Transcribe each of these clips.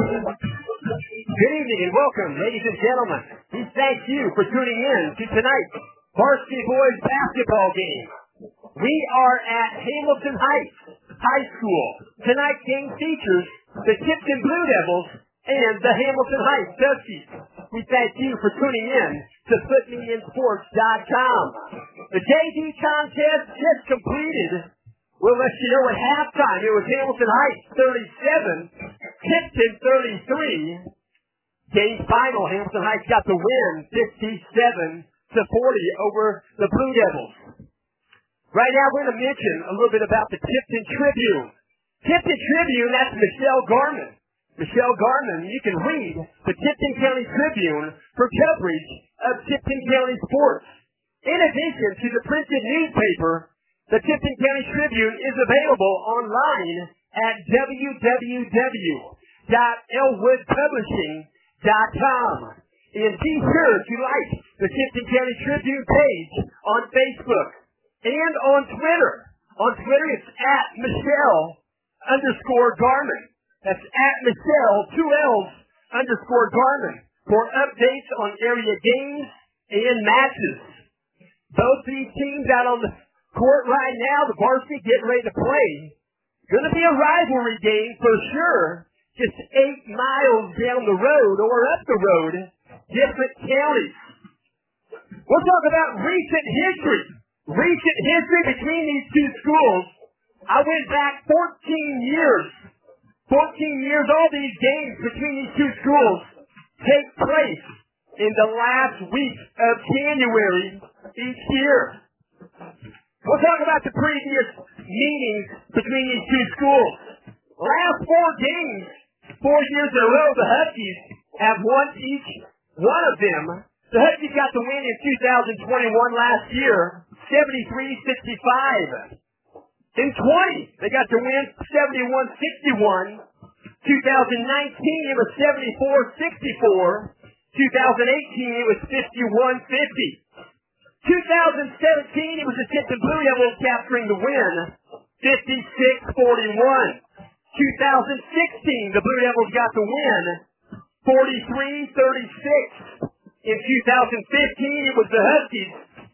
Good evening and welcome, ladies and gentlemen. We thank you for tuning in to tonight's Varsity Boys basketball game. We are at Hamilton Heights High School. Tonight's game features the Tipton Blue Devils and the Hamilton Heights Huskies. We thank you for tuning in to FootMedianSports.com. The JV contest just completed. We'll let you know at halftime. It was Hamilton Heights 37, Tipton 33. Game final, Hamilton Heights got the win 57-40 over the Blue Devils. Right now we're going to mention a little bit about the Tipton Tribune. Tipton Tribune, that's Michelle Garman. Michelle Garman, you can read the Tipton County Tribune for coverage of Tipton County sports. In addition to the printed newspaper, the Tipton County Tribune is available online at www.elwoodpublishing.com. And be sure to like the Tipton County Tribune page on Facebook and on Twitter. On Twitter, it's at Michelle_Garman. That's at Michelle, 2 L's, _Garman for updates on area games and matches. Both these teams out on the court right now, the varsity getting ready to play. Going to be a rivalry game for sure. Just 8 miles down the road or up the road, different counties. We'll talk about recent history. Recent history between these two schools. I went back 14 years. 14 years, all these games between these two schools take place in the last week of January each year. We'll talk about the previous meetings between these two schools. Last 4 games, 4 years in a row, the Huskies have won each one of them. The Huskies got the win in 2021 last year, 73-65. In 20, they got the win 71-61. 2019, it was 74-64. 2018, it was 51-50. 2017, it was the Tipton Blue Devils capturing the win, 56-41. 2016, the Blue Devils got the win, 43-36. In 2015, it was the Huskies,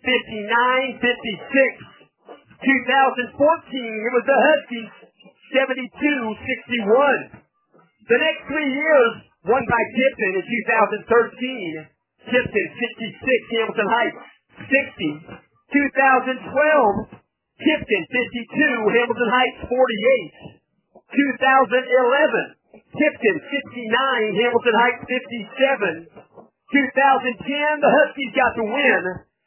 59-56. 2014, it was the Huskies, 72-61. The next 3 years, won by Tipton in 2013. Tipton, 66, Hamilton Heights, 60. 2012, Tipton, 52, Hamilton Heights, 48. 2011, Tipton, 59, Hamilton Heights, 57. 2010, the Huskies got the win,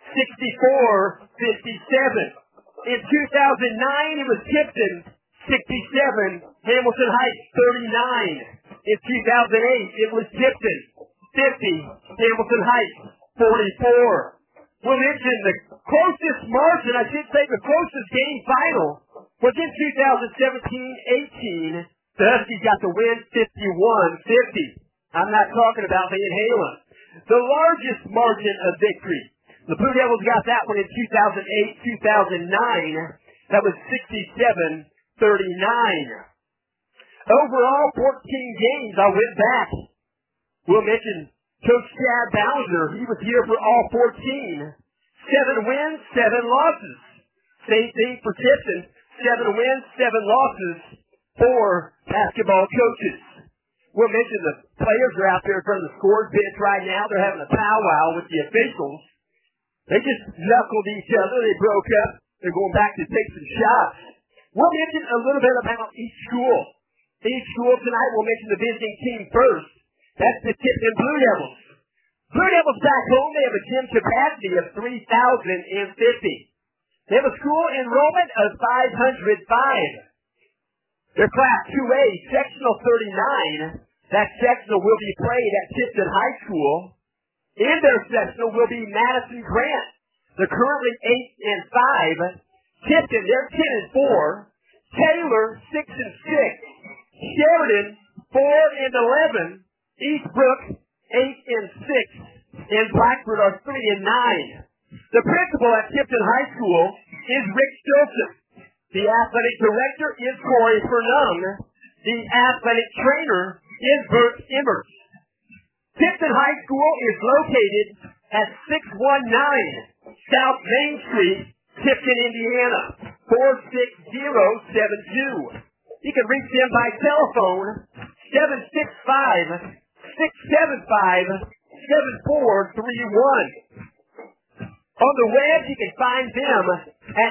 64-57. In 2009, it was Tipton, 67, Hamilton Heights, 39. In 2008, it was Tipton, 50, Hamilton Heights, 44. We'll mention the closest margin, I should say the closest game final, was in 2017-18. The Huskies got the win, 51-50. I'm not talking about Van Halen. The largest margin of victory. The Blue Devils got that one in 2008-2009. That was 67-39. Overall, 14 games. I went back. We'll mention Coach Chad Ballinger. He was here for all 14. 7 wins, 7 losses. Same thing for Tipton. 7 wins, 7 losses for basketball coaches. We'll mention the players are out there in front of the scores bench right now. They're having a powwow with the officials. They just knuckled each other. They broke up. They're going back to take some shots. We'll mention a little bit about each school. Each school tonight, we'll mention the visiting team first. That's the Tipton Blue Devils. Blue Devils back home, they have a gym capacity of 3,050. They have a school enrollment of 505. Their Class 2A, Sectional 39. That sectional will be played at Tipton High School. In their sectional will be Madison Grant. They're currently 8-5. Tipton, they're 10-4. Taylor, 6-6. Sheridan, 4-11. Eastbrook, 8-6. And Blackford are 3-9. The principal at Tipton High School is Rick Joseph. The athletic director is Corey Fernung. The athletic trainer is Bert Immers. Tipton High School is located at 619 South Main Street, Tipton, Indiana, 46072. You can reach them by telephone, 765-675-7431. On the web, you can find them at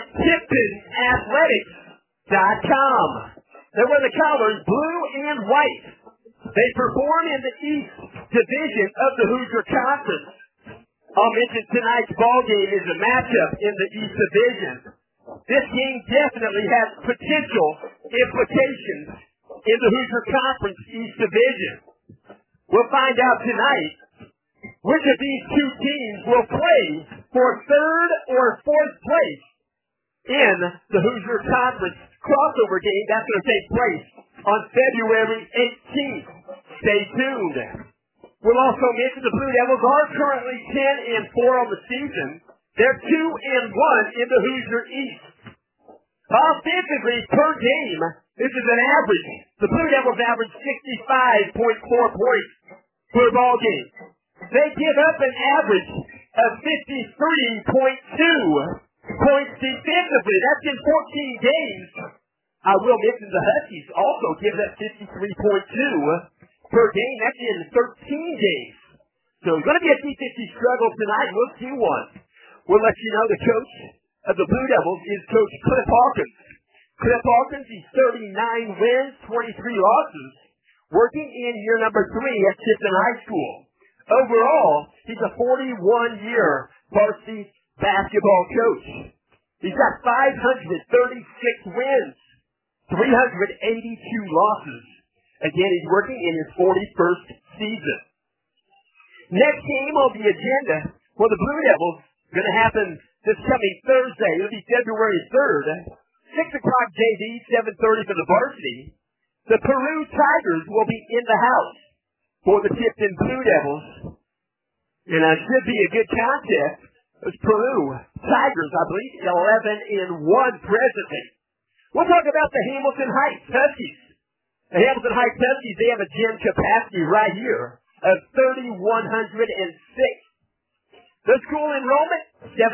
TiptonAthletics.com. They wear the colors blue and white. They perform in the East Division of the Hoosier Conference. I'll mention tonight's ball game is a matchup in the East Division. This game definitely has potential implications in the Hoosier Conference East Division. We'll find out tonight which of these two teams will play for third or fourth place in the Hoosier Conference crossover game. That's going to take place on February 18th. Stay tuned. We'll also mention the Blue Devils are currently 10-4 on the season. They're 2-1 in the Hoosier East. Offensively, per game, this is an average. The Blue Devils average 65.4 points per ball game. They give up an average of 53.2 points defensively. That's in 14 games. I will mention the Huskies also give up 53.2 per game. That's in 13 games. So it's going to be a defensive struggle tonight. We'll see one. We'll let you know the coach of the Blue Devils is Coach Cliff Hawkins. Cliff Hawkins, he's 39 wins, 23 losses, working in year number 3 at Tipton High School. Overall, he's a 41-year varsity basketball coach. He's got 536 wins, 382 losses. Again, he's working in his 41st season. Next game on the agenda for the Blue Devils is going to happen this coming Thursday. It'll be February 3rd, 6 o'clock JV, 7:30 for the varsity. The Peru Tigers will be in the house for the Tipton Blue Devils. And it should be a good contest. It's Peru Tigers, I believe, 11-1 presently. We'll talk about the Hamilton Heights Huskies. The Hamilton Heights Huskies, they have a gym capacity right here of 3,106. The school enrollment,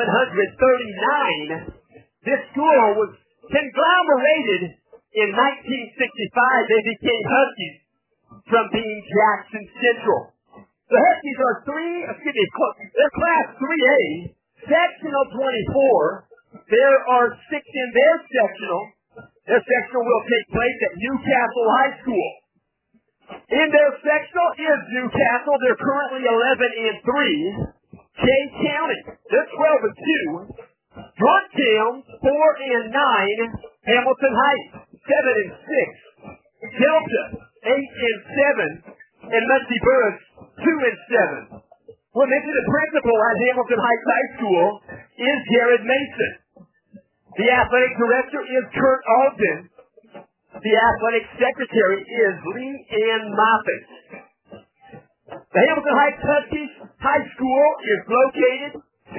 739. This school was conglomerated in 1965. They became Huskies from being Jackson Central. The Huskies are they're class 3A, sectional 24. There are 6 in their sectional. Their sectional will take place at Newcastle High School. In their sectional is Newcastle. They're currently 11-3. Kay County, they're 12-2. Drunktown, 4-9. Hamilton Heights, 7-6. Delta, 8-7. And Muncie Burris, 2-7. We'll mention the principal at Hamilton Heights High School is Jared Mason. The athletic director is Kurt Ogden. The athletic secretary is Lee Ann Moffitt. The Hamilton Heights Huskies High School is located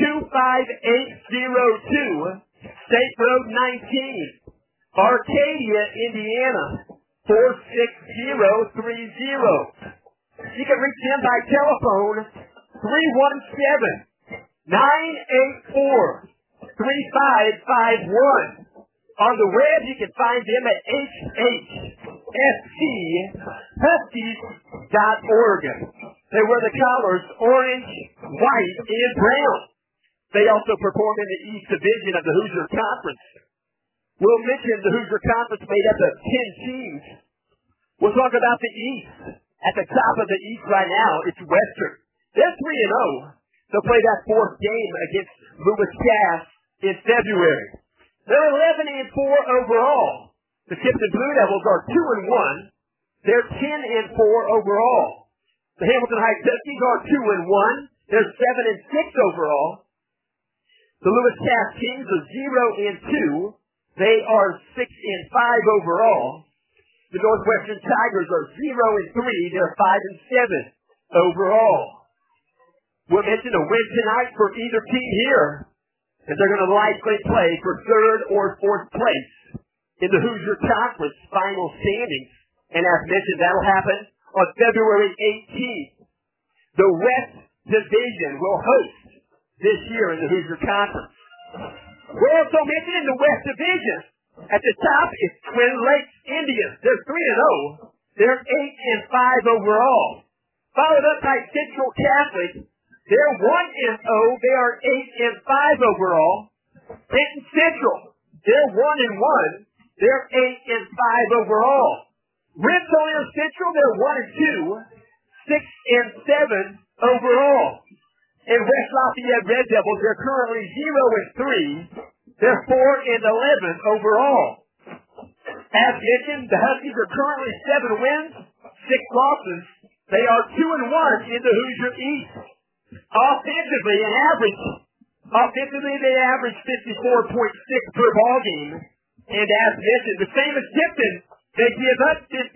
25802 State Road 19, Arcadia, Indiana, 46030. You can reach them by telephone 317-984-3551. On the web, you can find them at hhfchuskies.org. They wear the collars orange, white, and brown. They also perform in the East Division of the Hoosier Conference. We'll mention the Hoosier Conference made up of 10 teams. We'll talk about the East. At the top of the East right now, it's Western. They're 3-0. They'll play that 4th game against Lewis Cass in February. They're 11-4 overall. The Tipton Blue Devils are 2-1. They're 10-4 overall. The Hamilton Heights Huskies are 2-1. They're 7-6 overall. The Lewis Cass Kings are 0-2. They are 6-5 overall. The Northwestern Tigers are 0-3. They're 5-7 overall. We'll mention a win tonight for either team here, and they're going to likely play for 3rd or 4th place in the Hoosier Conference final standings. And as mentioned, that'll happen on February 18th. The West Division will host this year in the Hoosier Conference. We're also mentioned in the West Division. At the top is Twin Lakes Indians. They're 3-0. They're 8-5 overall. Followed up by Central Catholic. They're 1-0. They are 8-5 overall. Benton Central. They're 1-1. They're 8-5 overall. Rensselaer Central. They're 1-2. 6-7 overall. And West Lafayette Red Devils. They're currently 0-3. They're 4-11 overall. As mentioned, the Huskies are currently 7 wins, 6 losses. They are 2-1 in the Hoosier East. Offensively, they average 54.6 per ball game. And as mentioned, the same as Tipton, they give up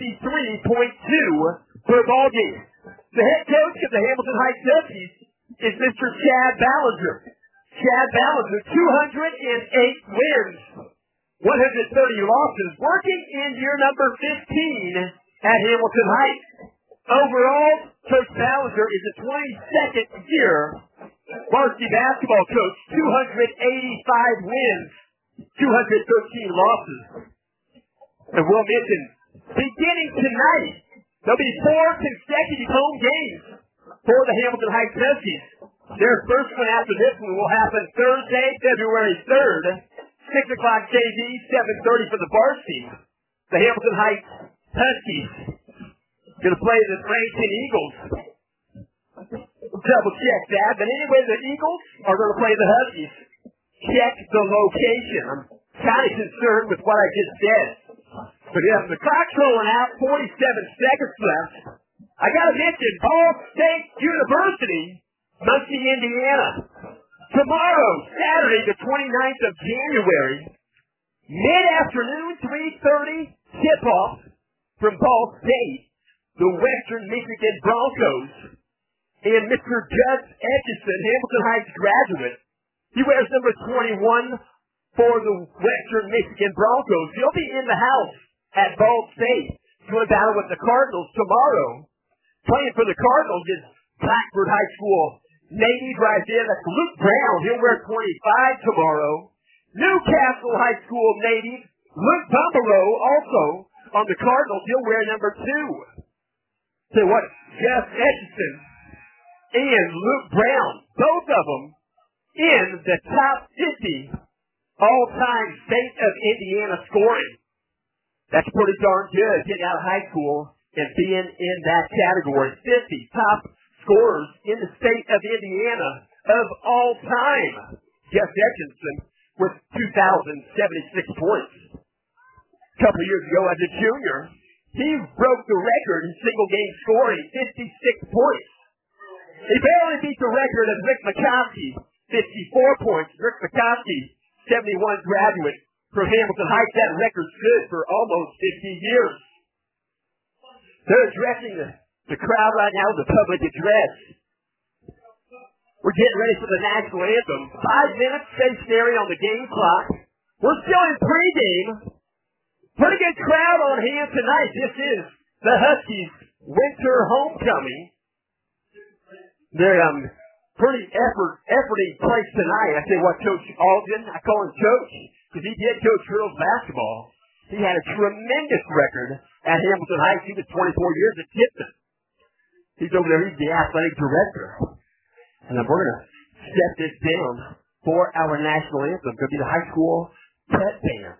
53.2 per ball game. The head coach of the Hamilton Heights Huskies is Mr. Chad Ballinger. Chad Ballinger, 208 wins, 130 losses, working in year number 15 at Hamilton Heights. Overall, Coach Ballinger is a 22nd year varsity basketball coach, 285 wins, 213 losses. And we'll mention, beginning tonight, there'll be 4 consecutive home games for the Hamilton Heights Huskies. Their first one after this one will happen Thursday, February 3rd, 6 o'clock JV, 7:30 for the varsity. The Hamilton Heights Huskies going to play the Bradenton Eagles. Double check that. But anyway, the Eagles are going to play the Huskies. Check the location. I'm kind of concerned with what I just said. But yeah, the clock's rolling out, 47 seconds left. I got to mention Ball State University, Muncie, Indiana. Tomorrow, Saturday, the 29th of January, mid-afternoon, 3:30, tip-off from Ball State, the Western Michigan Broncos, and Mr. Gus Etchison, Hamilton Heights graduate. He wears number 21 for the Western Michigan Broncos. He'll be in the house at Ball State doing battle with the Cardinals tomorrow. Playing for the Cardinals is Blackford High School native right there. That's Luke Brown. He'll wear 25 tomorrow. Newcastle High School native Luke Bumberow also on the Cardinals. He'll wear number 2. So what? Jeff Etchison and Luke Brown, both of them in the top 50 all-time state of Indiana scoring. That's pretty darn good, getting out of high school and being in that category. 50 top scorers in the state of Indiana of all time. Jeff Etchison with 2,076 points. A couple of years ago as a junior, he broke the record in single game scoring, 56 points. He barely beat the record of Rick McCoskey, 54 points. Rick McCoskey, 71 graduate from Hamilton Heights. That record stood for almost 50 years. They're addressing the crowd right now with a public address. We're getting ready for the national anthem. 5 minutes stationary on the game clock. We're still in pregame. Pretty good crowd on hand tonight. This is the Huskies winter homecoming. They're pretty efforty place tonight. I tell you what, Coach Alden, I call him Coach because he did coach girls basketball. He had a tremendous record at Hamilton Heights. He was 24 years at Tipton. He's over there. He's the athletic director. And then we're going to step this down for our national anthem. It's going to be the high school pep band.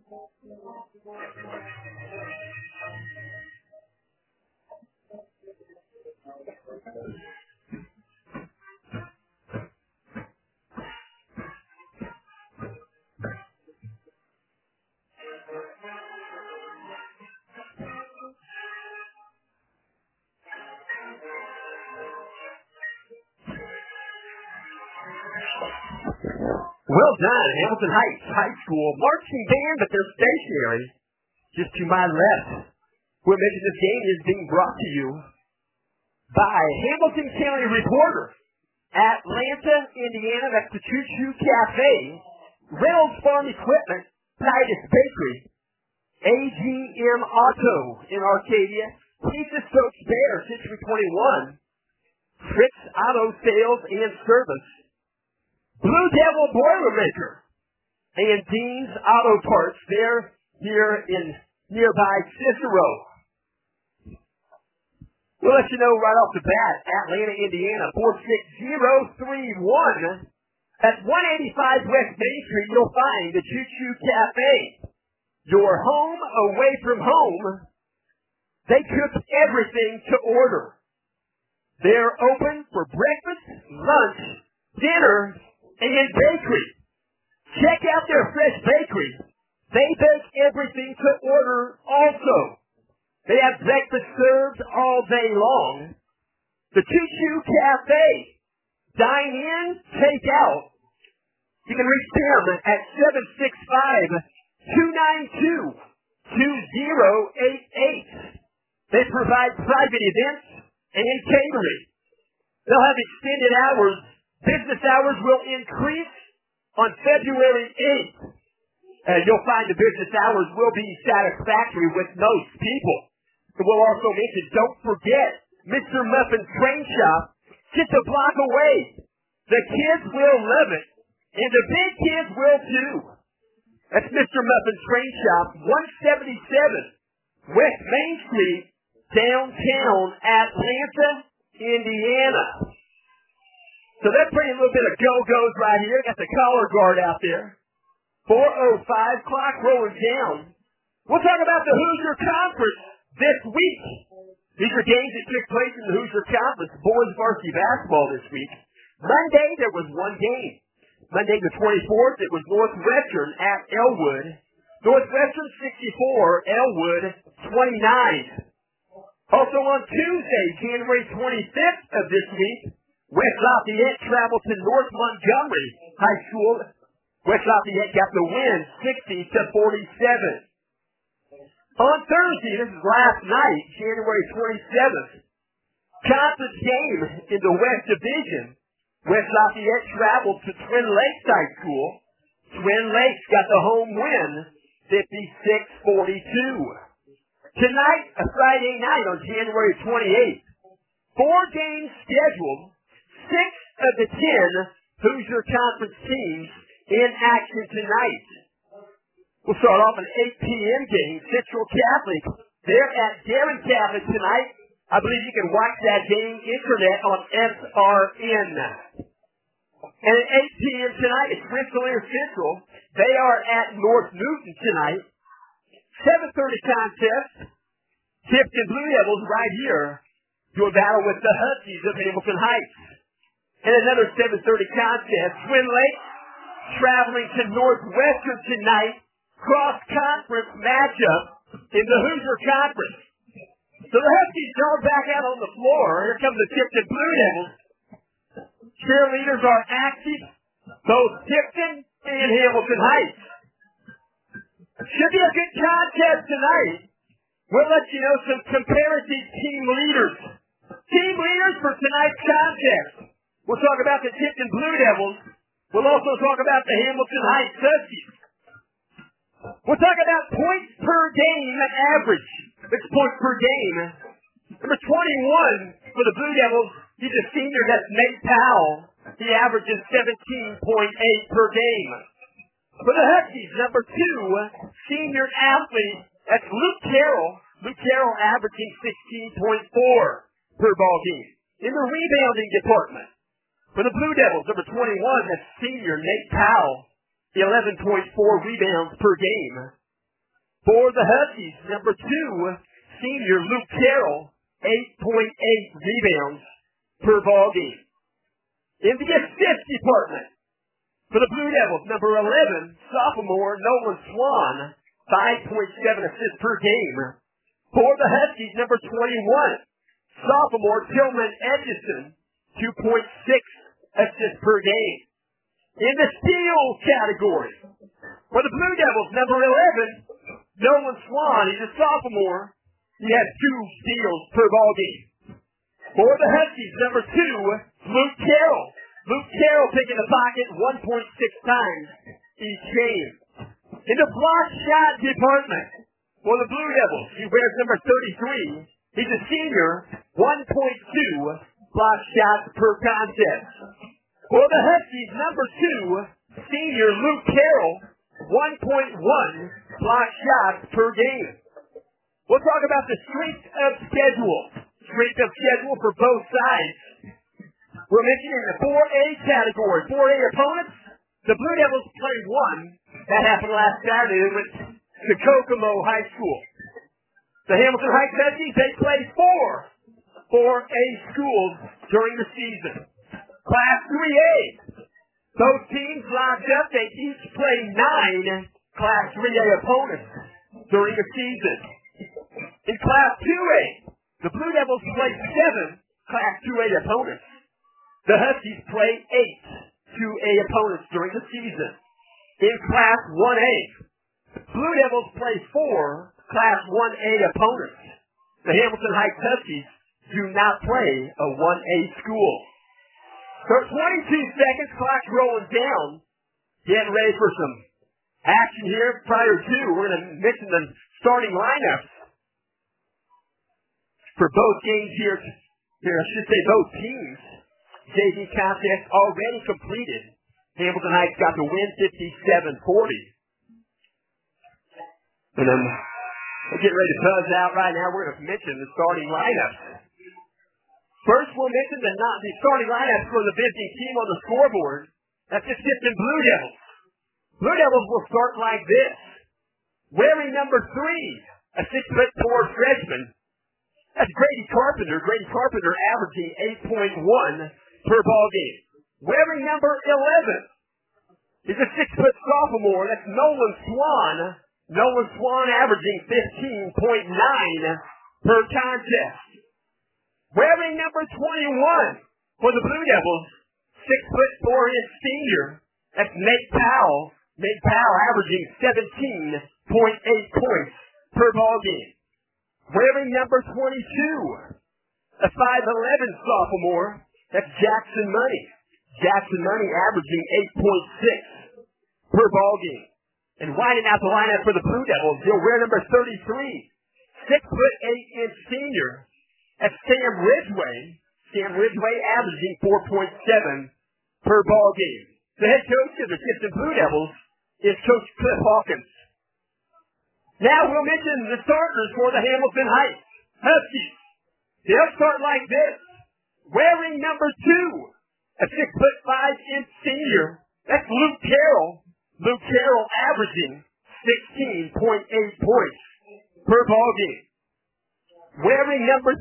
Well done, Hamilton Heights High School marching band, but they're stationary just to my left. We'll mention this game is being brought to you by Hamilton County Reporter, Atlanta, Indiana, that's the Choo Choo Cafe, Reynolds Farm Equipment, Titus Bakery, AGM Auto in Arcadia, Pizza Stokes Bear, Century 21, Fritz Auto Sales and Service, Blue Devil Boilermaker, and Dean's Auto Parts. They're here in nearby Cicero. We'll let you know right off the bat, Atlanta, Indiana, 46031. At 185 West Main Street, you'll find the Choo Choo Cafe. Your home away from home. They cook everything to order. They're open for breakfast, lunch, dinner, and bakery. Check out their fresh bakery. They bake everything to order also. They have breakfast served all day long. The Choo Choo Cafe. Dine in, take out. You can reach them at 765-292-2088. They provide private events and catering. They'll have extended hours. Business hours will increase on February 8th. You'll find the business hours will be satisfactory with most people. We'll also mention, don't forget, Mr. Muffin's Train Shop, just a block away. The kids will love it, and the big kids will too. That's Mr. Muffin's Train Shop, 177 West Main Street, downtown Atlanta, Indiana. So they're putting a little bit of go-go's right here. Got the collar guard out there. 4:05, clock rolling down. We'll talk about the Hoosier Conference this week. These are games that took place in the Hoosier Conference, boys varsity basketball this week. Monday, there was one game. Monday the 24th, it was Northwestern at Elwood. Northwestern 64, Elwood 29. Also on Tuesday, January 25th of this week, West Lafayette traveled to North Montgomery High School. West Lafayette got the win, 60-47. On Thursday, this is last night, January 27th, conference game in the West Division. West Lafayette traveled to Twin Lakes High School. Twin Lakes got the home win, 56-42. Tonight, a Friday night on January 28th, 4 games scheduled, 6 of the 10 Hoosier Conference teams in action tonight. We'll start off an 8 p.m. game, Central Catholic. They're at Darren Catholic tonight. I believe you can watch that game internet on SRN. And at 8 p.m. tonight, it's Rensselaer Central. They are at North Newton tonight. 7:30 contest. Tifton Blue Devils right here doing battle with the Huskies of Hamilton Heights. And another 7:30 contest. Twin Lakes traveling to Northwestern tonight. Cross-conference matchup in the Hoosier Conference. So the Huskies are back out on the floor. Here come the Tifton Blue Devils. Cheerleaders are active, both Tifton and Hamilton Heights. Should be a good contest tonight. We'll let you know some comparative team leaders. Team leaders for tonight's contest. We'll talk about the Tifton Blue Devils. We'll also talk about the Hamilton Heights Huskies. We'll talk about points per game average. It's points per game. Number 21 for the Blue Devils, he's a senior, that's Nate Powell. He averages 17.8 per game. For the Huskies, number 2, senior athlete, that's Luke Carroll. Luke Carroll averaging 16.4 per ball game. In the rebounding department, for the Blue Devils, number 21, that's senior Nate Powell. 11.4 rebounds per game. For the Huskies, number 2, senior Luke Carroll, 8.8 rebounds per ball game. In the assist department, for the Blue Devils, number 11, sophomore Nolan Swan, 5.7 assists per game. For the Huskies, number 21, sophomore Tillman Edgerton, 2.6 assists per game. In the steal category, for the Blue Devils, number 11, Nolan Swan, he's a sophomore. He has 2 steals per ball game. For the Huskies, number 2, Luke Carroll. Luke Carroll picking the pocket 1.6 times each game. In the block shot department, for the Blue Devils, he wears number 33. He's a senior, 1.2 block shots per contest. For the Huskies, number 2, senior Luke Carroll, 1.1 block shots per game. We'll talk about the strength of schedule. Strength of schedule for both sides. We're mentioning the 4A category. 4A opponents, the Blue Devils played 1. That happened last Saturday with the Kokomo High School. The Hamilton Heights Huskies, they played 4 4A schools during the season. Class 3A, those teams locked up. They each play 9 Class 3A opponents during the season. In Class 2A, the Blue Devils play 7 Class 2A opponents. The Huskies play 8 2A opponents during the season. In Class 1A, Blue Devils play 4 Class 1A opponents. The Hamilton Heights Huskies do not play a 1A school. So 22 seconds, clock's rolling down. Getting ready for some action here. Prior to, we're going to mention the starting lineups for both games here. I should say both teams. JV contest already completed. Hamilton Heights got the win 57-40. And then we're getting ready to buzz out right now. We're going to mention the starting lineups. First, we'll mention the starting lineups for the visiting team on the scoreboard. That's the Sifton Blue Devils. Blue Devils will start like this. Wearing number 3, a 6'4" freshman. That's Grady Carpenter. Grady Carpenter averaging 8.1 per ball game. Wearing number 11 is a 6-foot sophomore. That's Nolan Swan. Nolan Swan averaging 15.9 per contest. Wearing number 21 for the Blue Devils, 6'4" senior. That's Nate Powell. Nate Powell averaging 17.8 points per ball game. Wearing number 22, a 5'11" sophomore. That's Jackson Money. Jackson Money averaging 8.6 per ball game. And winding out the lineup for the Blue Devils, he'll wear number 33, 6'8" senior. That's Sam Ridgway. Sam Ridgway averaging 4.7 per ball game. The head coach of the Sifton Blue Devils is Coach Cliff Hawkins. Now we'll mention the starters for the Hamilton Heights Huskies. They'll start like this. Wearing number 2, a 6'5" senior. That's Luke Carroll. Luke Carroll averaging 16.8 points per ball game. Wearing number 3,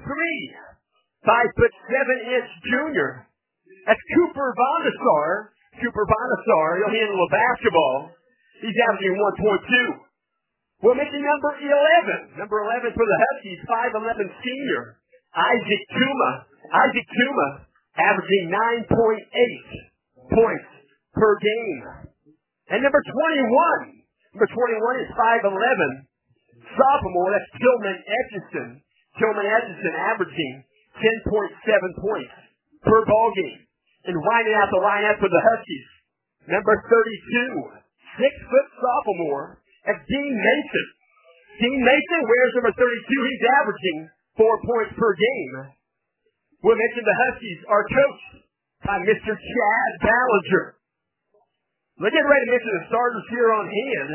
5'7" junior. That's Cooper Bondasar. Cooper Bondasar, he'll handle a basketball. He's averaging 1.2. We'll mention number 11. Number 11 for the Huskies, 5'11" senior. Isaac Tuma. Isaac Tuma averaging 9.8 points per game. And number 21. Number 21 is 5'11" sophomore. That's Tillman Edgerton. Tillman Edgerton averaging 10.7 points per ball game. And winding out the lineup for the Huskies, number 32, 6-foot sophomore, that's Dean Mason. Dean Mason wears number 32. He's averaging 4 points per game. We'll mention the Huskies are coached by Mr. Chad Ballinger. We're getting ready to mention the starters here on hand.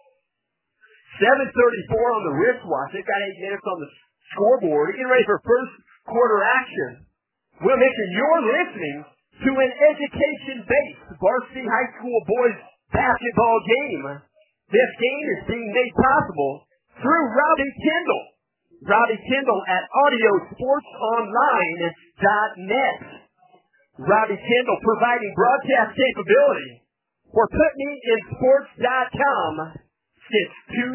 7:34 on the wristwatch. They've got 8 minutes on the scoreboard. We're getting ready for first quarter action. We'll mention you're listening to an education-based varsity high school boys basketball game. This game is being made possible through Robbie Kendall. Robbie Kendall at audiosportsonline.net. Robbie Kendall providing broadcast capability for PutMeInSports.com since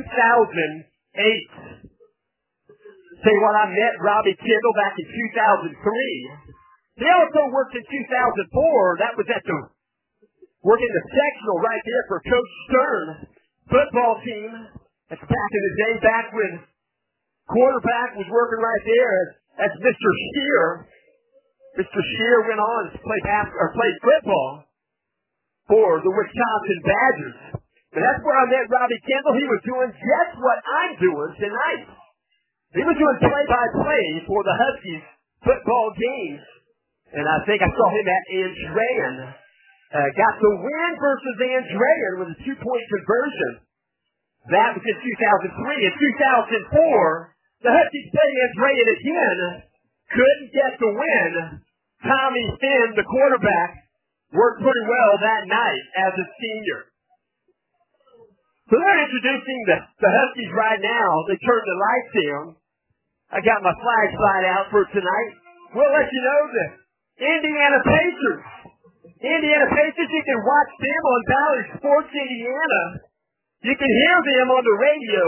2008. Say what, I met Robbie Kendall back in 2003. He also worked in 2004. That was working the sectional right there for Coach Stern football team. That's back in the day, back when quarterback was working right there as Mr. Scheer. Mr. Scheer went on to play football for the Wisconsin Badgers. And that's where I met Robbie Kendall. He was doing just what I'm doing tonight. He was doing play-by-play for the Huskies football games. And I think I saw him at Andrean. Got the win versus Andrean with a 2-point conversion. That was in 2003. In 2004, the Huskies played Andrean again. Couldn't get the win. Tommy Finn, the quarterback, worked pretty well that night as a senior. So they're introducing the Huskies right now. They turned the lights down. I got my flashlight out for tonight. We'll let you know the Indiana Pacers. Indiana Pacers, you can watch them on Valley Sports Indiana. You can hear them on the radio,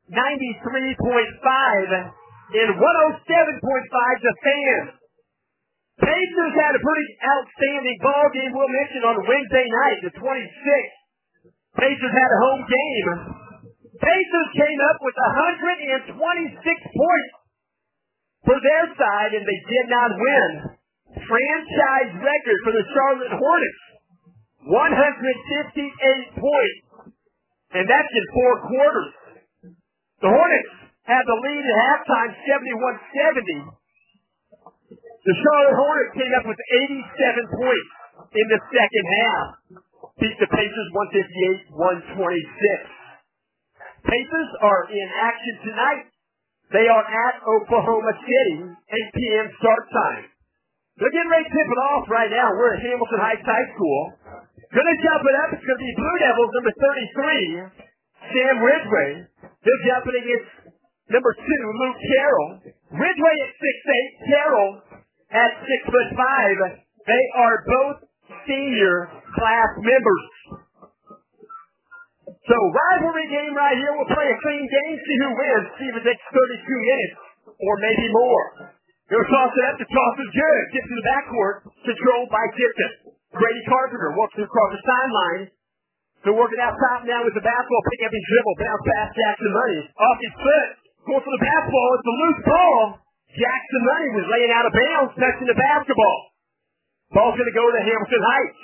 93.5 and 107.5 The Fan. Pacers had a pretty outstanding ball game, we'll mention, on Wednesday night, the 26th. Pacers had a home game. Pacers came up with 126 points for their side, and they did not win. Franchise record for the Charlotte Hornets, 158 points. And that's in 4 quarters. The Hornets had the lead at halftime, 71-70. The Charlotte Hornets came up with 87 points in the second half. Beat the Pacers 158-126. Pacers are in action tonight. They are at Oklahoma City, 8 p.m. start time. They're getting ready to tip it off right now. We're at Hamilton Heights High School. Gonna jump it up. It's gonna be Blue Devils, number 33, Sam Ridgway. They're jumping against number 2, Luke Carroll. Ridgway at 6'8", Carroll at 6'5". They are both senior class members. So rivalry game right here. We'll play a clean game, see who wins, see if it takes 32 minutes or maybe more. They'll toss it up. The toss is good. Gets to the backcourt, controlled by Gibson. Grady Carpenter walks across the sideline. They're working out top now with the basketball, pick up his dribble, bounce past Jackson Money. Off his foot, going for the basketball. It's a loose ball. Jackson Money was laying out of bounds, touching the basketball. Ball's going to go to Hamilton Heights.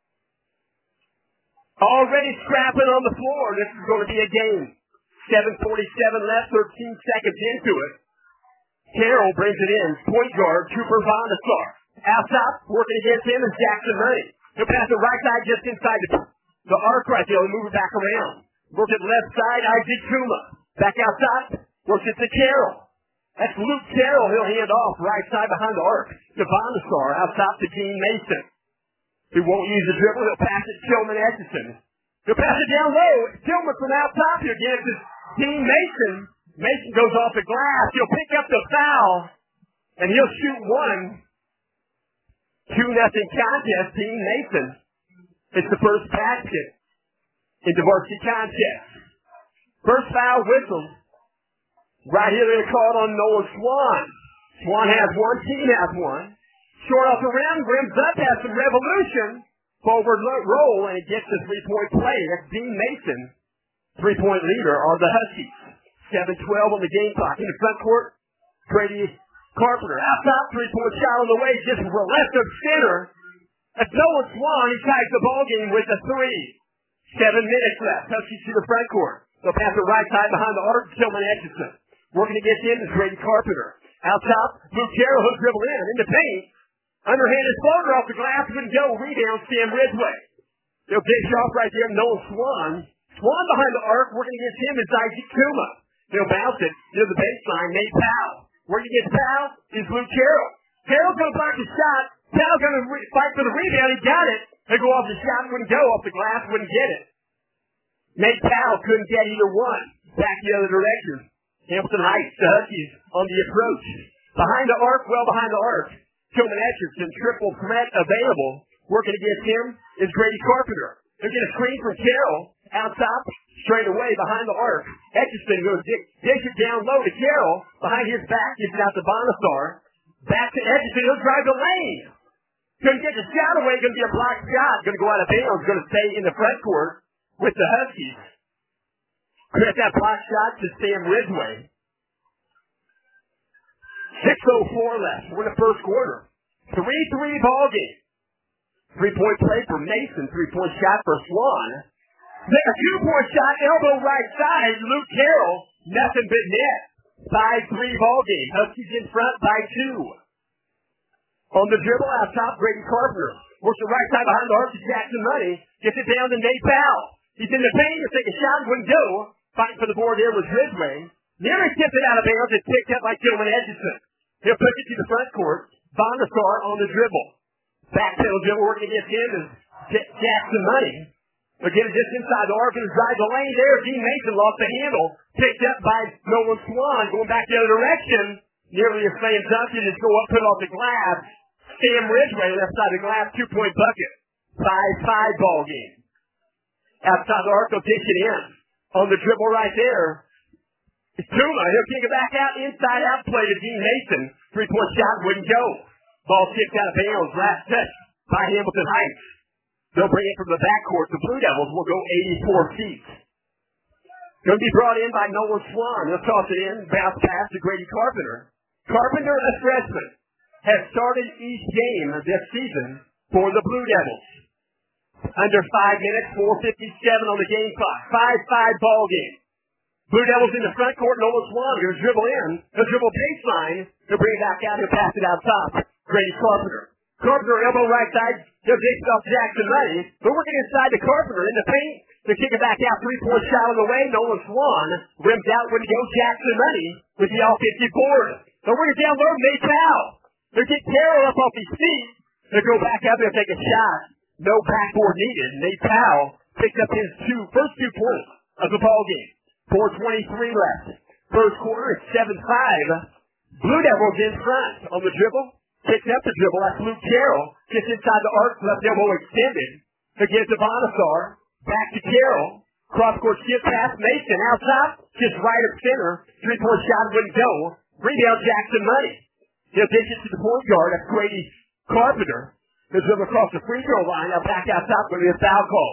Already scrapping on the floor. This is going to be a game. 7:47 left, 13 seconds into it. Carroll brings it in. Point guard, Cooper Vondersaar. Out top, working against him is Jackson Money. He'll pass the right side just inside the arc right there. He'll move it back around. Work it left side, Isaac Kuma. Back out top, works it to Carroll. That's Luke Carroll. He'll hand off right side behind the arc. To Vondersaar, out top to Dean Mason. He won't use the dribble. He'll pass it to Tillman Etchison. He'll pass it down low. Tillman from out top here again to Dean Mason. Mason goes off the glass. He'll pick up the foul, and he'll shoot one. 2-0 contest. Dean Mason. It's the first basket in the varsity contest. First foul whistle. Right here they're called on Noah Swan. Swan has one. Team has one. Short off the rim. Grims up has some revolution. Forward roll, and it gets the 3-point play. That's Dean Mason. 3-point leader are the Huskies. 7:12 on the game clock. In the front court, Grady Carpenter. Out top, 3-point shot on the way. Just left of center. That's Noah Swan. He ties the ball game with a 3. 7 minutes left. Huskies to the front court. They'll pass the right side behind the arc. Tillman Etchison. Working against him is Grady Carpenter. Out top, Luke Carroll. He'll dribble in the paint. Underhanded floater off the glass. Wouldn't go. Rebound, Sam Ridgway. They'll dish off right there. Noah Swan. Swan behind the arc. Working against him is Isaac Kuma. They'll bounce it near the baseline. Nate Powell. Working against Powell is Luke Carroll. Carroll's going to block the shot. Powell's going to fight for the rebound. He got it. They go off the shot. Wouldn't go. Off the glass. Wouldn't get it. Nate Powell couldn't get either one. back the other direction. Hamilton Heights, the Huskies on the approach. Behind the arc, well behind the arc. Tillman Etchison, triple threat available. Working against him is Grady Carpenter. They'll get a screen from Carroll out top, straight away behind the arc. Etchison goes dish it down low to Carroll. Behind his back, gives it out to Bonasar. Back to Etchison, he'll drive the lane. Couldn't get the shot away, going to be a blocked shot. Going to go out of bounds, going to stay in the front court with the Huskies. Credit that block shot to Sam Ridgway. 6:04 left. We're in the first quarter. 3-3 ball game. 3-point play for Mason. 3-point shot for Swan. Take a 2-point shot, elbow right side. Luke Carroll, nothing but net. 5-3 ball game. Huskies in front by 2. On the dribble out top, Grady Carpenter. Works the right side behind the arc to Jackson Money. Gets it down to Nate Powell. He's in the paint. He'll take a shot. Wouldn't go. Fighting for the board there was Ridgway. Nearly tipped it out of bounds. It's picked up by Tillman Edgerton. He'll push it to the front court. Bondasar on the dribble. Back pedal dribble working against him is Jackson Money. Again, just inside the arc and drive the lane there. Dean Mason lost the handle. Picked up by Nolan Swan. Going back the other direction. Nearly a slam dunk. He just go up, put off the glass. Sam Ridgway left side of the glass. 2-point bucket. 5-5 ball game. Outside the arc, they'll dish it in. On the dribble right there. It's Tuma. He'll kick it back out. Inside out play to Dean Mason. 3-point shot wouldn't go. Ball kicked out of bounds. Last touch by Hamilton Heights. They'll bring it from the backcourt. The Blue Devils will go 84 feet. Going to be brought in by Nolan Swan. He'll toss it in. Bounce pass to Grady Carpenter. Carpenter, a freshman, has started each game this season for the Blue Devils. Under 5 minutes, 4:57 on the game clock. 5-5 ball game. Blue Devils in the front court. Nolan Swan going to dribble in. He'll dribble baseline. He'll bring it back out. He'll pass it out top. Grady Carpenter. Carpenter, elbow right side. He'll dish it off Jackson Money. But working inside to Carpenter in the paint. To kick it back out. 3-point shot on the way. Nolan Swan rims out when he goes. Jackson Money with the offensive board. They'll bring it down low. Nate Powell. They'll get Carroll up off his feet. They'll go back out there and take a shot. No backboard needed. Nate Powell picked up his first 2 points of the ball game. 4:23 left. First quarter, it's 7-5. Blue Devils in front on the dribble. Picks up the dribble. That's Luke Carroll. Gets inside the arc. Left elbow extended. Again to Bonasar. Back to Carroll. Cross-court skip pass. Mason out top. Just right of center. 3-point shot wouldn't go. Rebound Jackson Money. He'll dish it to the point guard. That's Grady Carpenter. He'll dribble across the free throw line. Now back out top. Going to be a foul call.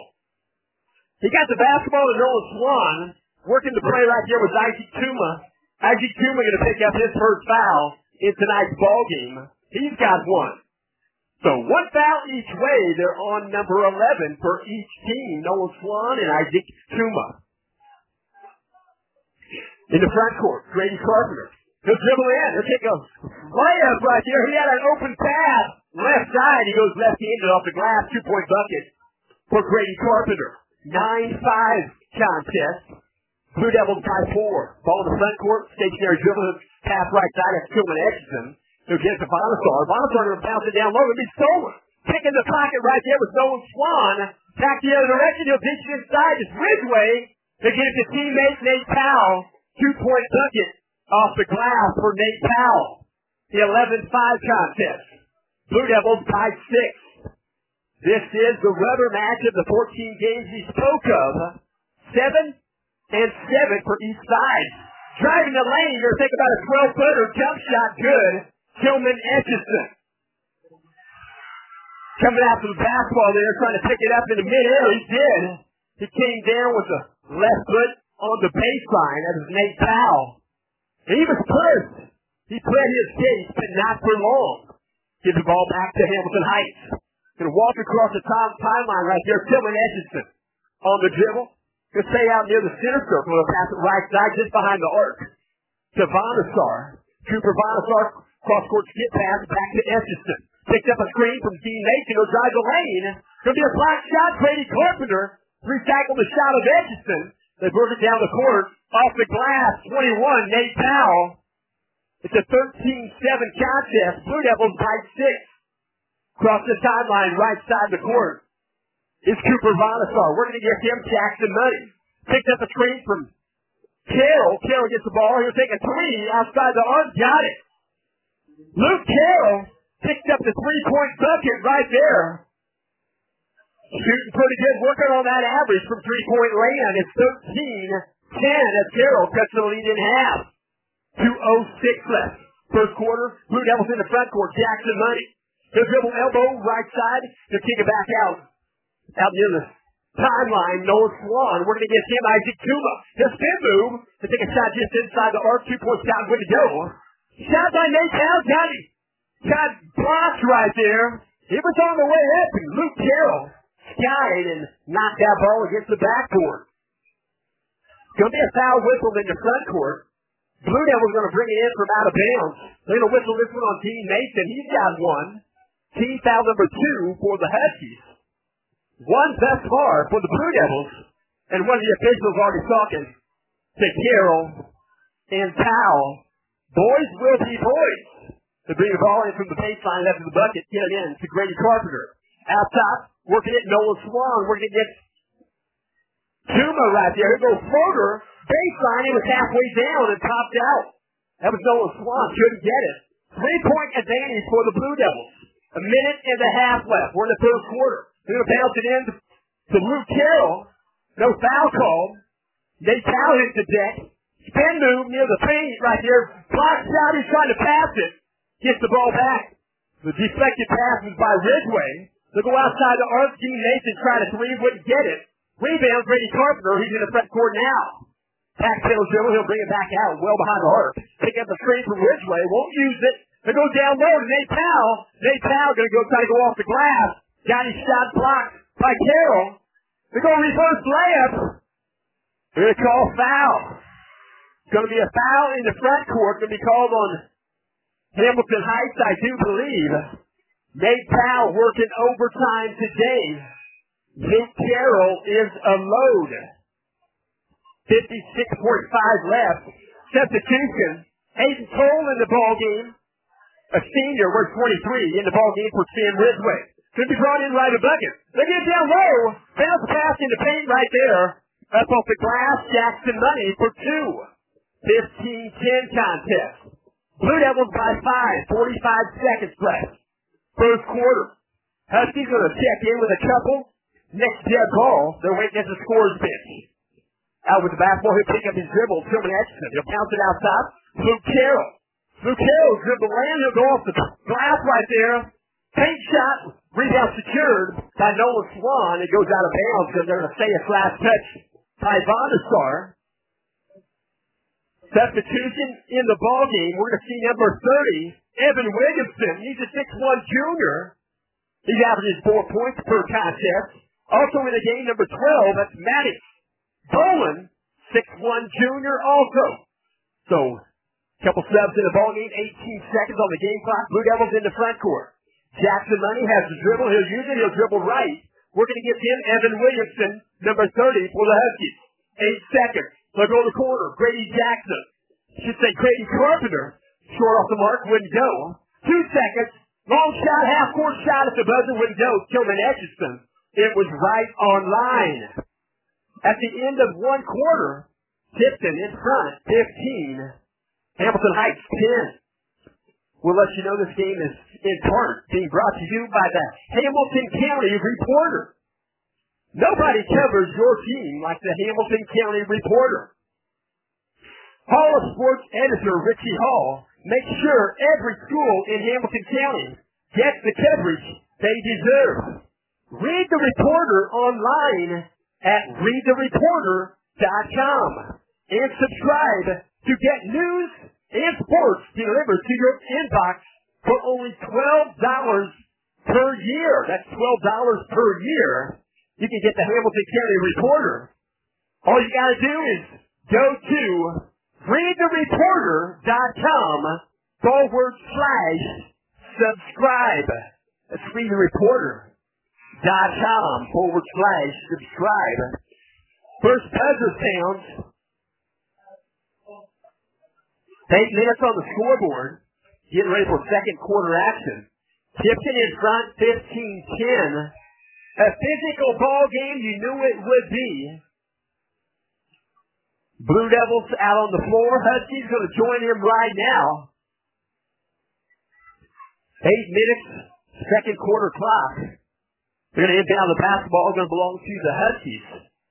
He got the basketball to Nolan Swan. Working the play right here was Isaac Tuma. Isaac Tuma going to pick up his first foul in tonight's ball game. He's got 1. So 1 foul each way. They're on number 11 for each team. Nolan Swan and Isaac Tuma. In the front court, Grady Carpenter. He'll dribble in. He'll take a layup right there. He had an open pass. Left side. He goes left-handed off the glass. 2-point bucket for Grady Carpenter. 9-5 contest. Blue Devils by 4. Ball in the front court. Stationary dribble. Pass right side. That's Tillman Edgerton. He'll get it to Bonasar. Bonasar going to bounce it down low. It'll be stolen. Kick in the pocket right there with Nolan Swan. Back the other direction. He'll ditch it inside. It's Ridgway. He'll get it to teammate Nate Powell. 2-point bucket off the glass for Nate Powell. The 11-5 contest. Blue Devils by 6. This is the rubber match of the 14 games we spoke of. 7 and 7 for each side. Driving the lane, you're going to think about a 12-footer jump shot. Good. Tillman Etchison. Coming after the basketball there, trying to pick it up in the midair. He did. He came down with the left foot on the baseline. That was Nate Powell. And he was pushed. He pled his case, but not for long. Gives the ball back to Hamilton Heights. Going to walk across the timeline right there. Tillman Etchison on the dribble. Going to stay out near the center circle. He'll pass it right side just behind the arc. To Bonasar. Cooper Bonasar. Cross-court skip pass back to Etchison. Picked up a screen from Dean Mason. He'll drive the lane. Going to be a block shot. Grady Carpenter. Recycled the shot of Etchison. They work it down the court. Off the glass. 21. Nate Powell. It's a 13-7 contest. Blue Devils by 6. Across the sideline, right side of the court, is Cooper Bonasar. We're going to get him Jackson Money. Picked up a screen from Carroll gets the ball. He'll take a three outside the arc. Got it. Luke Carroll picked up the three-point bucket right there. Shooting pretty good, working on that average from three-point land. It's 13-10 as Carroll cuts the lead in half. 2:06 left. First quarter, Blue Devils in the front court. Jackson Money. He'll dribble elbow, right side. He'll kick it back out. Out near the timeline, Noah Swan. We're going to get him Isaac Tuma. He'll spin move. He'll take a shot just inside the arc. 2-point shot, good to go. Shot by Nate Powell. Got blocked right there. It was on the way up, and Luke Carroll skied and knocked that ball against the backboard. Going to be a foul whistle in the front court. Blue Devils going to bring it in from out of bounds. They're going to whistle this one on Dean Mason. He's got one. Team foul number 2 for the Huskies. One thus far for the Blue Devils. And one of the officials already talking to Carroll and Powell. Boys will be boys. To bring the ball in from the baseline left of the bucket. Get it in to Grady Carpenter. Out top, working it, Noah Swan. We're going to get Tuma right there. He'll go floater. Baseline, he was halfway down and popped out. That was Noah Swan. Couldn't get it. 3-point advantage for the Blue Devils. A minute and a half left. We're in the third quarter. They're going to bounce it in to Luke Carroll. No foul call. Nate Powell hits the deck. Spin move near the paint right there. Blocks out. He's trying to pass it. Gets the ball back. The deflected pass was by Ridgway. They'll go outside the arc. Dean Mason tried a three. Wouldn't get it. Rebound, Grady Carpenter. He's in the front court now. Backtail dribble. He'll bring it back out. Well behind the arc. Pick up the screen from Ridgway. Won't use it. They go down low to Nate Powell. Nate Powell going to go try to go off the glass. Got his shot blocked by Carroll. They go reverse layup. They're going to call foul. It's going to be a foul in the front court. Going to be called on Hamilton Heights, I do believe. Nate Powell working overtime today. Luke Carroll is a load. 56.5 left. Substitution. Hayden Cole in the ball game. A senior, we're 23 in the ball game for Sam Ridgway. Could be brought in right a bucket. They get down low. Bounce pass in the paint right there. Up off the glass. Jackson Money for 2. 15-10 contest. Blue Devils by 5. 45 seconds left. First quarter. Huskies going to check in with a couple. Next dead ball. They're waiting at the scores bench. Out with the basketball. He'll pick up his dribble. Tillman Etchison. He'll bounce it outside. Luke Carroll. Luke Carroll dribble land. He'll go off the glass right there. Paint shot. Rebound secured by Noah Swan. It goes out of bounds because they're going to say a last touch by Bondasar. Substitution in the ball game. We're going to see number 30, Evan Williamson. He's a 6'1 junior. He averages 4 points per contest. Also in the game, number 12, that's Matty Bowen, 6'1 junior also. So, couple subs in the ball game, 18 seconds on the game clock. Blue Devils in the front court. Jackson Money has the dribble. He'll use it. He'll dribble right. We're going to give him Evan Williamson, number 30 for the Huskies. 8 seconds. They'll go to the corner. Grady Jackson. Should say Grady Carpenter. Short off the mark. Wouldn't go. 2 seconds. Long shot. Half-court shot at the buzzer. Wouldn't go. Tillman Etchison. It was right on line. At the end of one quarter, Tipton in front. 15. Hamilton Heights 10. We'll let you know this game is in part being brought to you by the Hamilton County Reporter. Nobody covers your team like the Hamilton County Reporter. Hall of Sports editor Richie Hall makes sure every school in Hamilton County gets the coverage they deserve. Read the Reporter online at readthereporter.com and subscribe to get news and sports delivered to your inbox for only $12 per year. That's $12 per year. You can get the Hamilton County Reporter. All you got to do is go to readthereporter.com/subscribe. That's readthereporter.com/subscribe. First buzzer sounds. 8 minutes on the scoreboard. Getting ready for second quarter action. Tipton in front, 15-10. A physical ball game, you knew it would be. Blue Devils out on the floor. Huskies going to join him right now. 8 minutes, second quarter clock. They're going to inbound the basketball. Going to belong to the Huskies.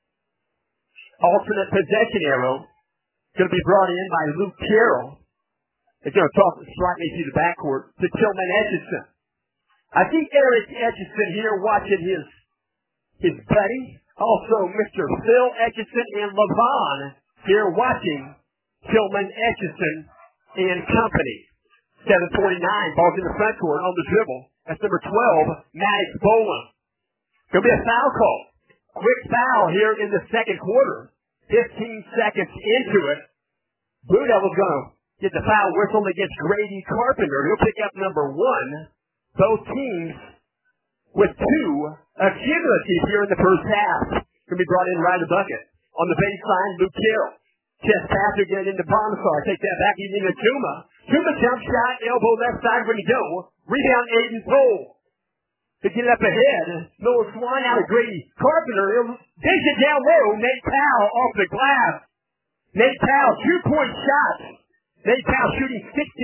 Alternate possession arrow. Going to be brought in by Luke Carroll. It's going to toss it slightly through the backcourt to Tillman Etchison. I think Eric Etchison here watching his buddy. Also Mr. Phil Etchison and LaVon here watching Tillman Etchison and company. 7:49, ball's in the front court on the dribble. That's number 12, Maddox Boland. Going to be a foul call. Quick foul here in the second quarter. 15 seconds into it. Blue Devils going to get the foul whistle against Grady Carpenter. He'll pick up number 1. Both teams with 2 accumulative here in the first half. Going to be brought in right in the bucket. On the baseline, Luke Carroll. Chest pass again into Bonasar. Take that back even to Tuma. Tuma jump shot, elbow left side when he go. Rebound Aiden Cole. To get it up ahead. Noah Swan out of Grady Carpenter. He'll dish it down low. Nate Powell off the glass. Nate Powell, 2-point shots. Nate Powell shooting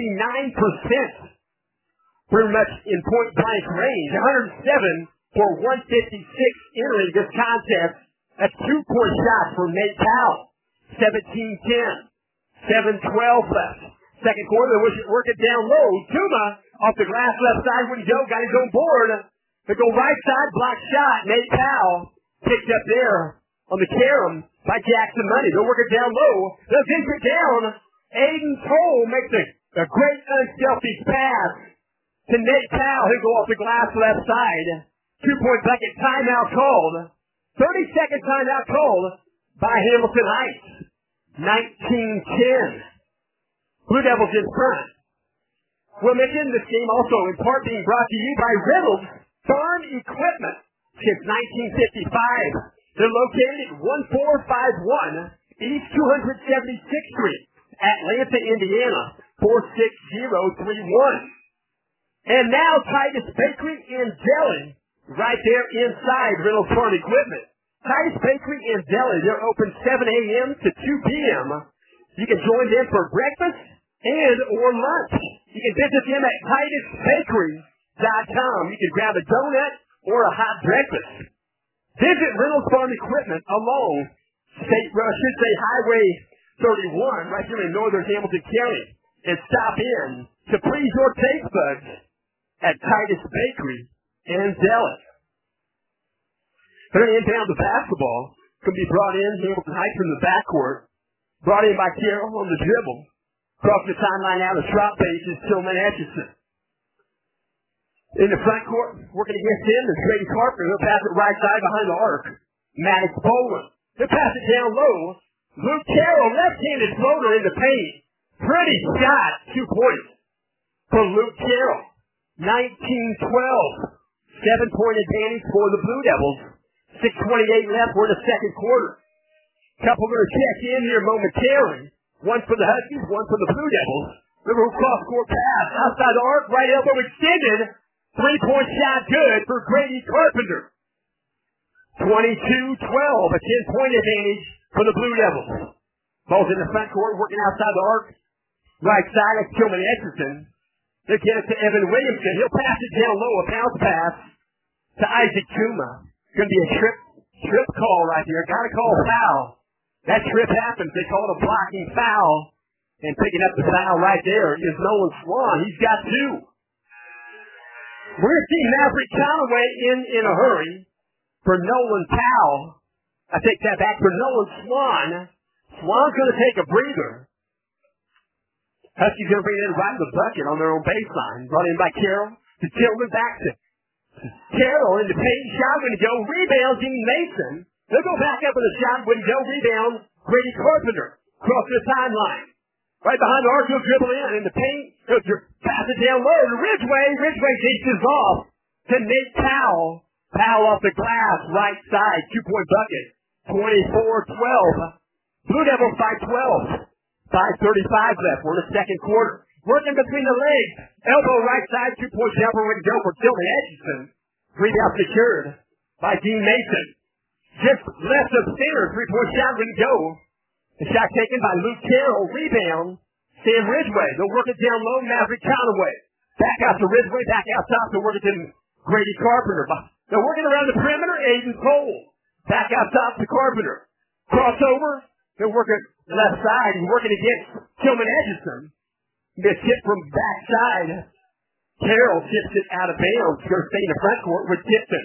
69%. Pretty much in point blank range. 107 for 156 entering this contest. That's 2-point shots from Nate Powell. 17-10. 7-12 left. Second quarter, they work it down low. Tuma off the glass left side when he go. Got his own board. They go right side, block shot. Nate Powell picked up there on the carom by Jackson Money. They'll work it down low. They'll dish it down. Aiden Cole makes a great unselfish pass to Nate Powell. He'll go off the glass left side. 2-point bucket. Timeout called. 30-second timeout called by Hamilton Heights. 19-10. Blue Devils in front. We'll mention this game also in part being brought to you by Reynolds Farm Equipment. Since 1955. They're located at 1451 East 276th Street, Atlanta, Indiana, 46031. And now Titus Bakery and Deli, right there inside Reynolds Farm Equipment. Titus Bakery and Deli, they're open 7 a.m. to 2 p.m. You can join them for breakfast and or lunch. You can visit them at TitusBakery.com. You can grab a donut or a hot breakfast. Visit Reynolds Farm Equipment along Highway 31 right here in northern Hamilton County and stop in to please your taste buds at Titus Bakery and Deli. They're going to inbound the basketball. Going to be brought in Hamilton Heights from the backcourt. Brought in by Carroll on the dribble. Across the timeline now, the drop base is Tillman Etchison. In the front court, working against him is Grady Carpenter. He'll pass it right side behind the arc. Maddox Boland. He'll pass it down low. Luke Carroll, left-handed floater in the paint. Pretty shot. 2 points for Luke Carroll. 19-12. 7-point advantage for the Blue Devils. 6:28 left. We're in the second quarter. Couple going to check in here momentarily. One for the Huskies, one for the Blue Devils. Liverpool cross-court pass. Outside the arc, right elbow extended. 3-point shot good for Grady Carpenter. 22-12, a 10-point advantage for the Blue Devils. Ball's in the front court, working outside the arc. Right side, that's Tillman Etchison. They'll get it to Evan Williamson. He'll pass it down low, a bounce pass to Isaac Tuma. Going to be a trip call right here. Got to call foul. That trip happens. They call it a blocking foul. And picking up the foul right there is Nolan Swan. He's got 2. We're going to see Maverick Conaway in a hurry for Nolan Powell. I take that back for Nolan Swan. Swan's going to take a breather. Huskies going to bring it in right in the bucket on their own baseline. Brought in by Carroll. To Tillman back to Carroll in the paint. Shot when to go. Rebound, Dean Mason. They'll go back up with a shot when to go. Rebound, Grady Carpenter. Across the timeline. Right behind the arc, he'll dribble in the paint. He'll pass it down low to Ridgway. Ridgway dishes off to Nate Powell. Powell off the glass, right side, 2-point bucket. 24-12. Blue Devils by 12. 5:35 left. We're in the second quarter. Working between the legs. Elbow right side, 2-point jumper with go for Tillman Etchison. Rebound secured by Dean Mason. Just left of center, 3-point shot when go. The shot taken by Luke Carroll. Rebound. Sam Ridgway. They'll work it down low. Maverick Conaway. Back out to Ridgway. Back out top. They'll work it to Grady Carpenter. They're working around the perimeter. Aiden Cole. Back out top to Carpenter. Crossover. They're working left side. He's working against Tillman Edgerton. Missed hit from backside. Carroll tips it out of bounds. Going to stay in the front court with Tipton.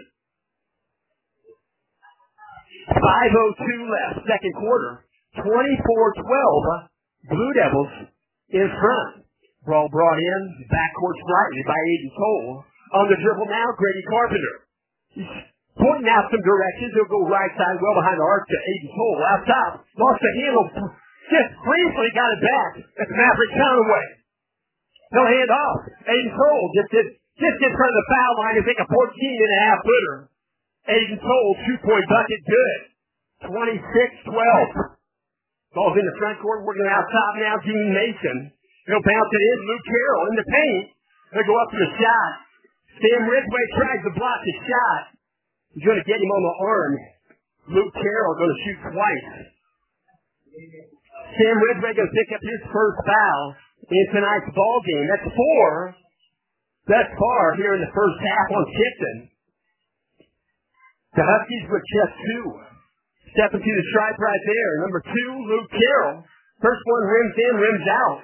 5:02 left, second quarter. 24-12. Blue Devils in front. Ball brought in, backcourt slightly by Aiden Cole. On the dribble now, Grady Carpenter. He's pointing out some directions. He'll go right side, well behind the arc to Aiden Cole. Out top, lost the handle. Just briefly got it back. It's Maverick Conaway. He'll hand off. Aiden Cole just in front of the foul line to take a 14.5-footer. Aiden Cole, 2-point bucket, good. 26-12. Ball's in the front court, working out top now, Gene Mason. He'll bounce it in, Luke Carroll in the paint. They'll go up to the shot. Sam Ridgway tries to block the shot. He's going to get him on the arm. Luke Carroll going to shoot twice. Sam Ridgway going to pick up his first foul in tonight's ball game. That's 4. That's far here in the first half on Tipton. The Huskies with just 2. Stepping to the stripe right there. Number 2, Luke Carroll. First one rims in, rims out.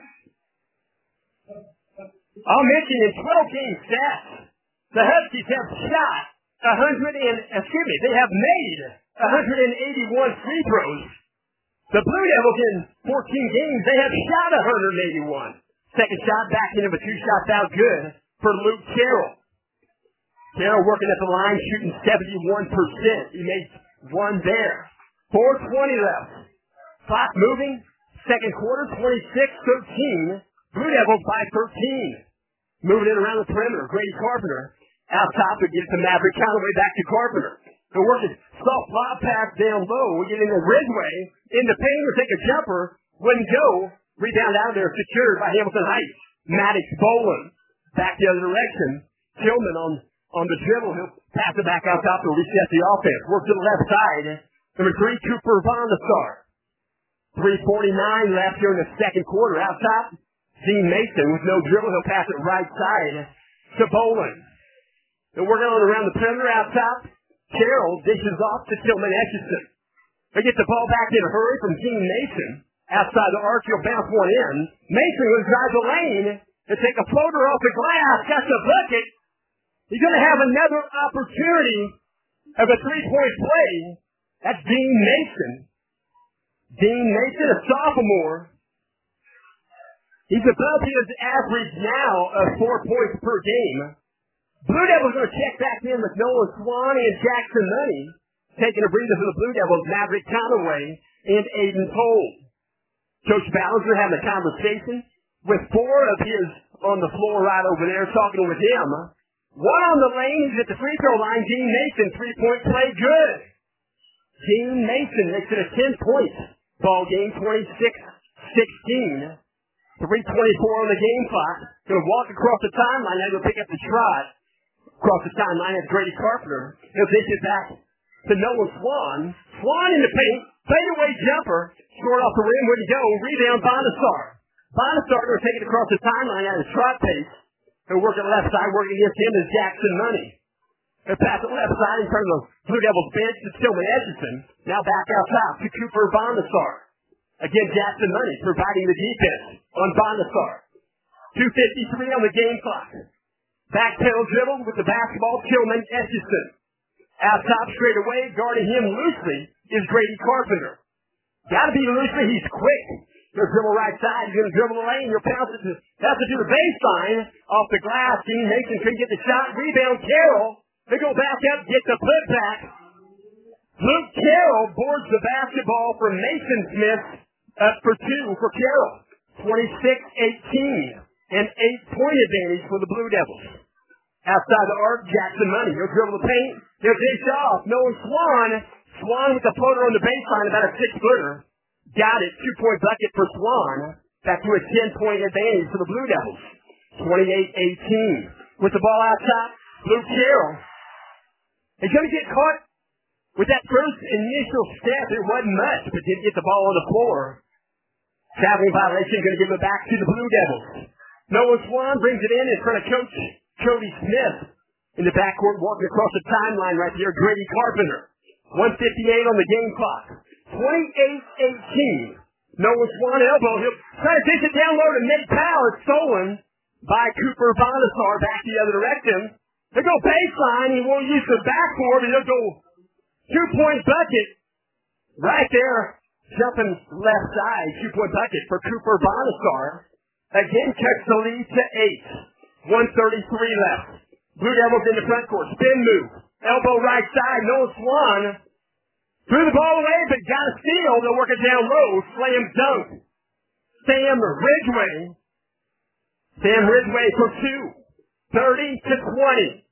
I'll mention in 12-game stats, the Huskies have shot they have made 181 free throws. The Blue Devils in 14 games, they have shot 181. Second shot back into a 2-shot foul, good for Luke Carroll. Carroll working at the line, shooting 71%. He made one there. 4:20 left. Clock moving. Second quarter, 26-13. Blue Devils by 13. Moving it around the perimeter. Grady Carpenter out top to get to Maverick Conaway, back to Carpenter. They're working soft lob pass down low. We get into Ridgway. In the paint, will take a jumper. Wouldn't go. Rebound out of there, secured by Hamilton Heights. Maddox Boland. Back the other direction. Tillman on the dribble. He'll pass it back out top to reset the offense. Work to the left side. Number 3, Cooper Vondasar. 3:49 left here in the second quarter. Out top, Gene Mason with no dribble. He'll pass it right side to Boland. They're working on around the perimeter. Out top, Carroll dishes off to Tillman Etchison. They get the ball back in a hurry from Gene Mason. Outside the arc, he'll bounce one in. Mason will drive the lane and take a floater off the glass. Got the bucket. He's going to have another opportunity of a 3-point play. That's Dean Mason. Dean Mason, a sophomore. He's above his average now of 4 points per game. Blue Devils going to check back in with Nolan Swan and Jackson Money. Taking a breather for the Blue Devils, Maverick Conaway and Aiden Cole. Coach Ballinger having a conversation with 4 of his on the floor right over there, talking with him. One on the lane, he's at the free throw line. Dean Mason, 3-point play, good. Dean Mason makes it a 10-point ball game, 26-16. 3:24 on the game clock. Going to walk across the timeline. Now he'll pick up the trot. Across the timeline is Grady Carpenter. He'll dish it back to Noah Swan. Swan in the paint. Fadeaway jumper. Short off the rim. Wouldn't go. Rebound Bonasar. Bonasar going to take it across the timeline at a trot pace. He'll work at left side. Working against him is Jackson Money. He'll pass it left side in front of the Blue Devils bench to Tillman Edgerton. Now back out top to Cooper Bonasar. Again, Jackson Money providing the defense on Bonasar. 2:53 on the game clock. Back tail dribble with the basketball, Tillman Edgerton. Out top straight away, guarding him loosely is Grady Carpenter. Gotta be loosely, he's quick. He'll dribble right side, he's gonna dribble the lane, he'll pass it to the baseline. Off the glass, Dean Mason couldn't get the shot. Rebound, Carroll. They go back up, get the putback. Luke Carroll boards the basketball from Mason Smith. Up for 2 for Carroll. 26-18. An 8-point advantage for the Blue Devils. Outside the arc, Jackson Money. He'll dribble the paint. He'll dish off. Noah Swan. Swan with the floater on the baseline, about a 6-footer. Got it. 2-point bucket for Swan. Back to a 10-point advantage for the Blue Devils. 28-18. With the ball out top, Luke Carroll. He's going to get caught With that first initial step, it wasn't much, but didn't get the ball on the floor. Traveling violation, going to give it back to the Blue Devils. Noah Swan brings it in front of Coach Cody Smith. In the backcourt, walking across the timeline right there, Grady Carpenter. 1:58 on the game clock. 28-18. Noah Swan elbow. He'll try to dish it down low to Nate Powell. It's stolen by Cooper Bonasar back the other direction. He'll go baseline. He won't use the backboard, but he'll go 2-point bucket right there. Jumping left side. 2-point bucket for Cooper Bonasar. Again, cuts the lead to 8. 1:33 left. Blue Devils in the front court. Spin move. Elbow right side. Noah Swan threw the ball away, but got a steal. They'll work it down low. Slam dunk. Sam Ridgway. Sam Ridgway for 2. 30-20.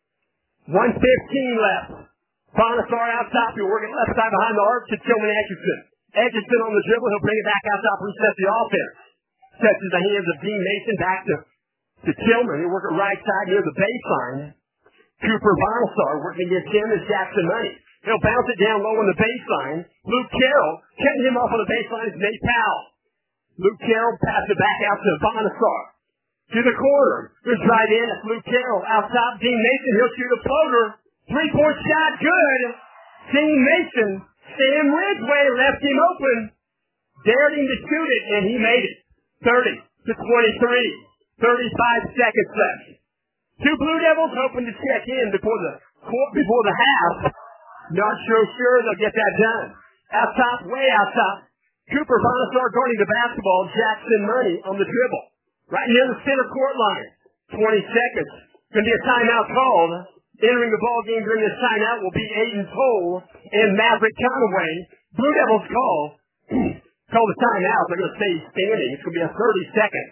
1:15 left. Bonasar out top. He'll work it left side behind the arc to Tillman Atkinson. Atkinson on the dribble. He'll bring it back out top. Reset the offense. Touches the hands of Dean Mason back to Tillman. He'll work it right side near the baseline. Cooper Bonasar working against him is Jackson Money. He'll bounce it down low on the baseline. Luke Carroll cutting him off on the baseline is Nate Powell. Luke Carroll passes it back out to Bonasar. To the corner. He'll drive in. It's Luke Carroll. Out top, Dean Mason. He'll shoot a floater. 3-point shot. Good. Dean Mason. Sam Ridgway left him open. Dared him to shoot it, and he made it. 30-23. 35 seconds left. 2 Blue Devils hoping to check in before the half. Not so sure they'll get that done. Out top, way out top. Cooper Bonasar guarding the basketball. Jackson Money on the dribble. Right near the center court line. 20 seconds. Going to be a timeout called. Entering the ball game during this timeout will be Aiden Toll and Maverick Conaway. Blue Devils call the timeout. They're going to stay standing. It's going to be a 30-second.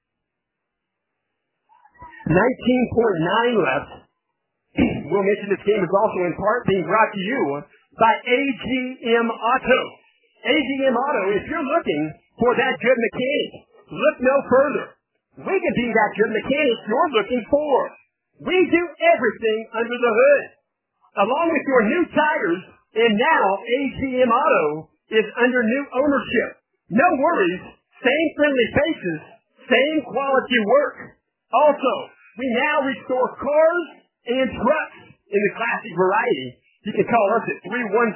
19.9 left. We'll mention this game is also in part being brought to you by AGM Auto. AGM Auto, if you're looking for that good mechanic, look no further. We can be that good mechanic you're looking for. We do everything under the hood. Along with your new tires, and now AGM Auto is under new ownership. No worries, same friendly faces, same quality work. Also, we now restore cars and trucks in the classic variety. You can call us at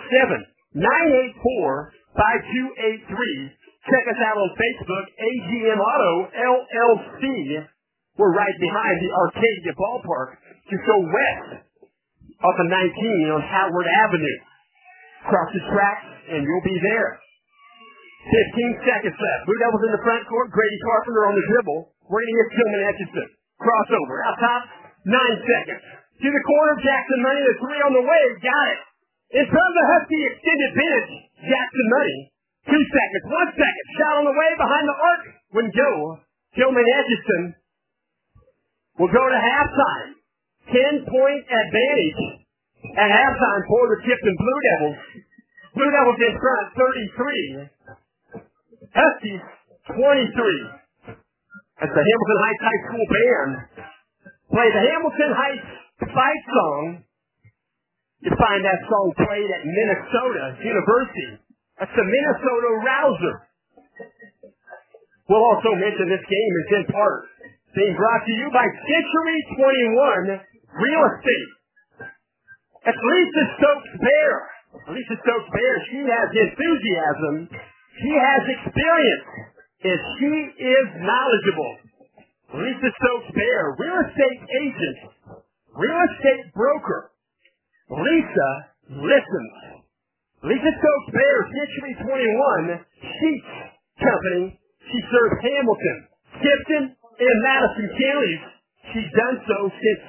317-984-5283. Check us out on Facebook, AGM Auto, LLC. We're right behind the Arcadia Ballpark. Just go west off of 19 on Howard Avenue. Cross the tracks, and you'll be there. 15 seconds left. Blue Devils in the front court. Grady Carpenter on the dribble. We're going to get Tillman Atkinson. Crossover. Out top, 9 seconds. To the corner, Jackson Money. The 3 on the way. Got it. In front of the Husky extended bench, Jackson Money. 2 seconds. 1 second. Shot on the way behind the arc. Wouldn't go. Tillman Atkinson will go to halftime. 10-point advantage at halftime for the Tipton Blue Devils. Blue Devils in front, 33. Huskies, 23. That's the Hamilton Heights High School band. Play the Hamilton Heights fight song. You find that song played at Minnesota University. That's the Minnesota Rouser. We'll also mention this game is in part being brought to you by Century 21 Real Estate. That's Lisa Stokes Bear. Lisa Stokes Bear, she has enthusiasm. She has experience. And she is knowledgeable. Lisa Stokes Bear, real estate agent, real estate broker. Lisa listens. Lisa Stokes Bear, Century 21 Sheets Company. She serves Hamilton, Tipton, and Madison counties. She's done so since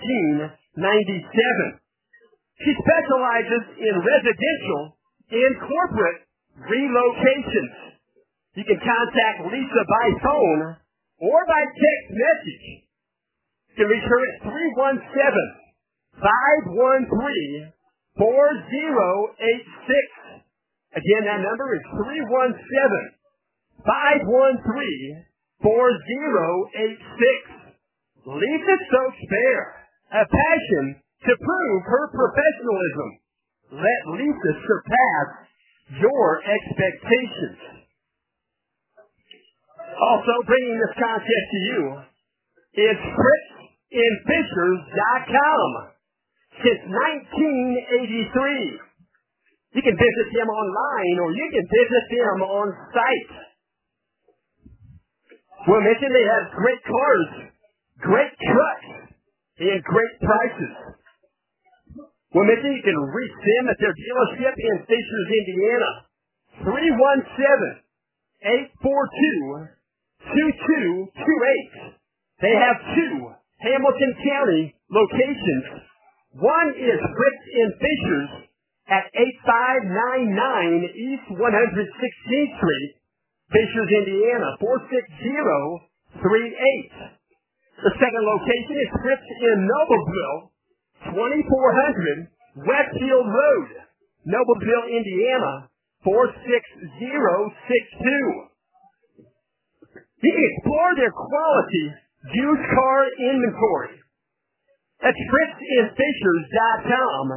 1997. She specializes in residential and corporate relocations. You can contact Lisa by phone or by text message. You can reach her at 317-513-4086. Again, that number is 317-513-4086. Lisa Stokes Bear, a passion to prove her professionalism. let Lisa surpass your expectations. Also bringing this contest to you is FritzandFishers.com. Since 1983. You can visit them online or you can visit them on site. We'll mention they have great cars, great trucks, and great prices. We'll mention you can reach them at their dealership in Fishers, Indiana. 317-842-2228. They have two Hamilton County locations. One is Fritz and Fishers at 8599 East 116th Street, Fishers, Indiana, 46038. The second location is Fritz in Noblesville, 2400 Westfield Road, Noblesville, Indiana, 46062. You can explore their quality used car inventory. That's FritzandFishers.com.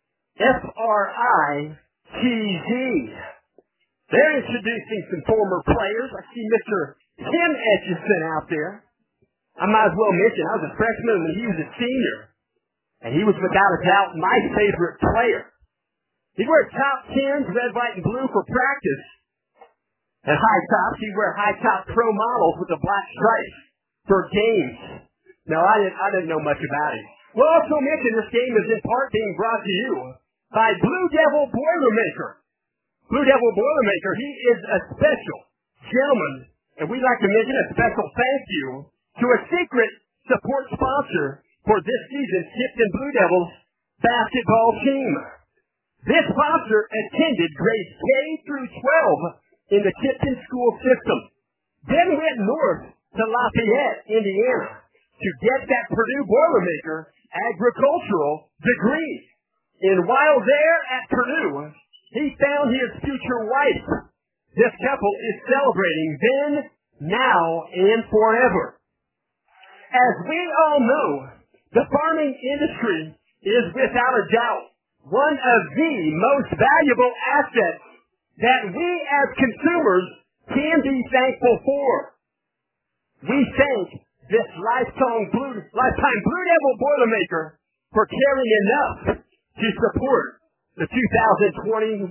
FRITZ. They're introducing some former players. I see Mr. Tim Etchison out there. I might as well mention I was a freshman when he was a senior. And he was without a doubt my favorite player. He'd wear top 10s, red, white, and blue for practice. And high tops, he'd wear high top pro models with a black stripe for games. No, I didn't know much about him. We'll also mention this game is in part being brought to you by Blue Devil Boilermaker. Blue Devil Boilermaker, he is a special gentleman, and we'd like to mention a special thank you to a secret support sponsor for this season's Tipton Blue Devils basketball team. This sponsor attended grades K through 12 in the Tipton school system, then went north to Lafayette, Indiana, to get that Purdue Boilermaker agricultural degree. And while there at Purdue, he found his future wife. This couple is celebrating then, now, and forever. As we all know, the farming industry is without a doubt one of the most valuable assets that we as consumers can be thankful for. We thank this lifetime Blue Devil Boilermaker for caring enough to support the 2021-2022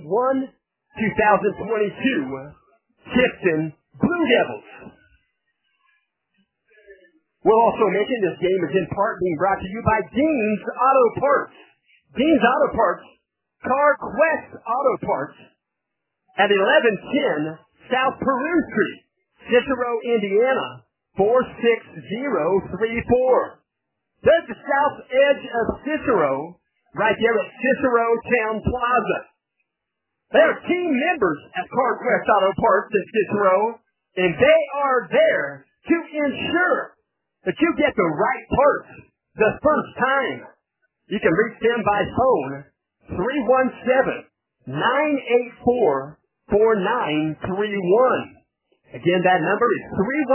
Tipton Blue Devils. We'll also mention this game is in part being brought to you by Dean's Auto Parts. Dean's Auto Parts, CarQuest Auto Parts, at 1110 South Peru Street, Cicero, Indiana, 46034. There's the south edge of Cicero, right there at Cicero Town Plaza. There are team members at CarQuest Auto Parts in Cicero, and they are there to ensure that you get the right parts the first time. You can reach them by phone, 317-984-4931. Again, that number is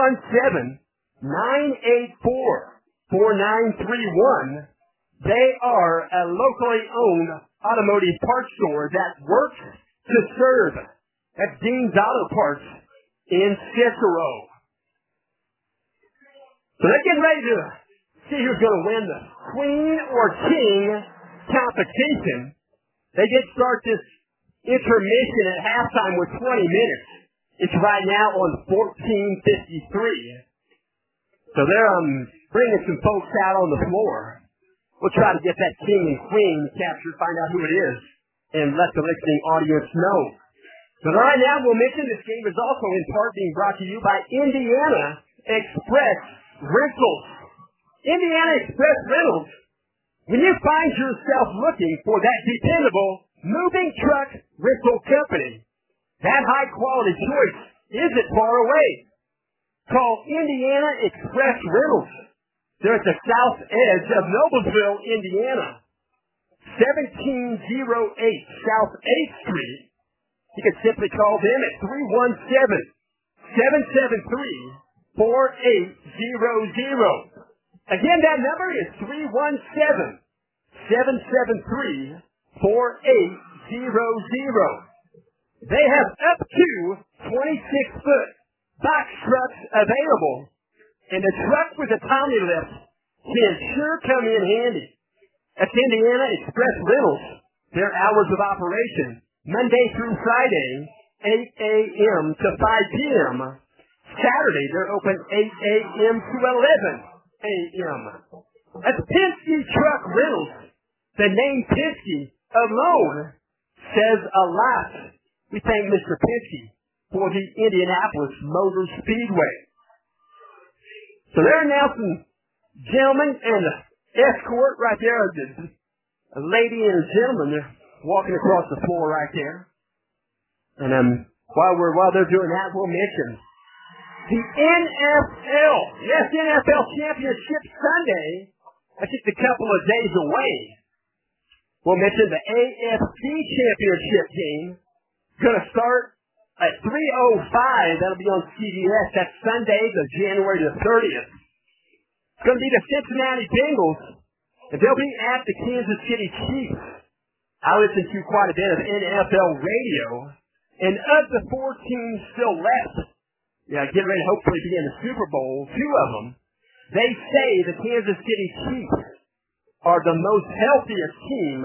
317-984-4931. They are a locally owned automotive parts store that works to serve at Dean's Auto Parts in Cicero. So they're getting ready to see who's going to win the Queen or King competition. They did start this intermission at halftime with 20 minutes. It's right now on 14:53. So they're bringing some folks out on the floor. We'll try to get that King and Queen captured, find out who it is, and let the listening audience know. So right now we'll mention this game is also in part being brought to you by Indiana Express Rentals. Indiana Express Rentals, when you find yourself looking for that dependable moving truck rental company, that high quality choice isn't far away. Call Indiana Express Rentals. They're at the south edge of Noblesville, Indiana. 1708 South 8th Street. You can simply call them at 317-773-4800. Again, that number is 317-773-4800. They have up to 26-foot box trucks available, and a truck with a Tommy lift can sure come in handy. That's Indiana Express Rentals. Their hours of operation, Monday through Friday, 8 a.m. to 5 p.m. Saturday, they're open 8 a.m. to 11 a.m. That's Penske Truck Rentals. The name Penske alone says a lot. We thank Mr. Penske for the Indianapolis Motor Speedway. So they're announcing, gentlemen, and the escort right there, a lady and a gentleman, they're walking across the floor right there. And while they're doing that, we'll mention the NFL. Yes, NFL Championship Sunday. That's just a couple of days away. We'll mention the AFC Championship game. Going to start at 3:05. That'll be on CBS. That's Sunday, January the 30th. It's going to be the Cincinnati Bengals, and they'll be at the Kansas City Chiefs. I listen to quite a bit of NFL radio, and of the 4 teams still left, getting ready to hopefully be in the Super Bowl, 2 of them, they say the Kansas City Chiefs are the most healthiest team.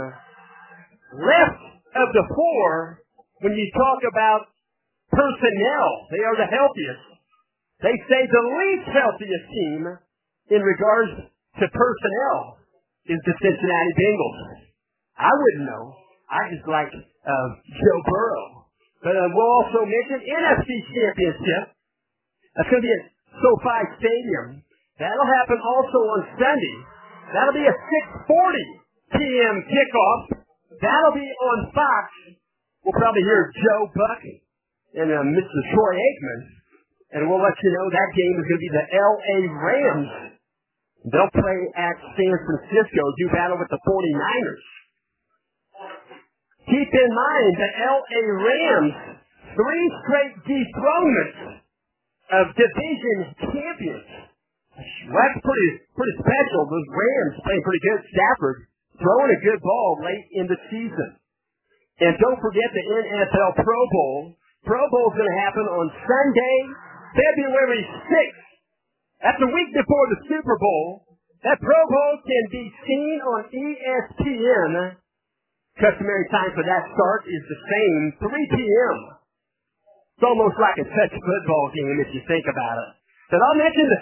Left of the 4, when you talk about personnel, they are the healthiest. They say the least healthiest team in regards to personnel is the Cincinnati Bengals. I wouldn't know. I just like Joe Burrow. But we'll also mention NFC Championship. That's going to be at SoFi Stadium. That'll happen also on Sunday. That'll be a 6:40 p.m. kickoff. That'll be on Fox. We'll probably hear Joe Buck and Mr. Troy Aikman. And we'll let you know that game is going to be the L.A. Rams. They'll play at San Francisco, do battle with the 49ers. Keep in mind the L.A. Rams, 3 straight dethronements of division champions. Well, that's pretty special. Those Rams playing pretty good. Stafford throwing a good ball late in the season. And don't forget the NFL Pro Bowl. Pro Bowl is going to happen on Sunday, February 6th. That's a week before the Super Bowl. That Pro Bowl can be seen on ESPN. Customary time for that start is the same, 3 p.m. It's almost like a touch football game if you think about it. But I'll mention the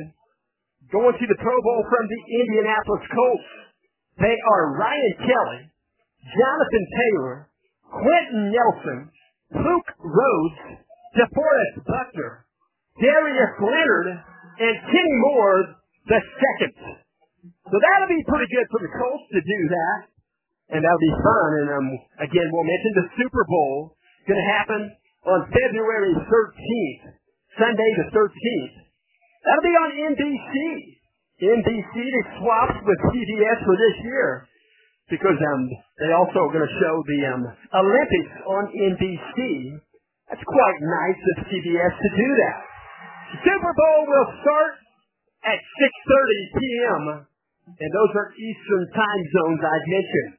7 going to the Pro Bowl from the Indianapolis Colts. They are Ryan Kelly, Jonathan Taylor, Quentin Nelson, Luke Rhodes, DeForest Buckner, Darius Leonard, and Kenny Moore the second. So that'll be pretty good for the Colts to do that, and that'll be fun. And again, we'll mention the Super Bowl is going to happen on February 13th, Sunday the 13th. That'll be on NBC. NBC they swapped with CBS for this year because they also are going to show the Olympics on NBC. That's quite nice of CBS to do that. The Super Bowl will start at 6:30 p.m., and those are Eastern time zones I've mentioned.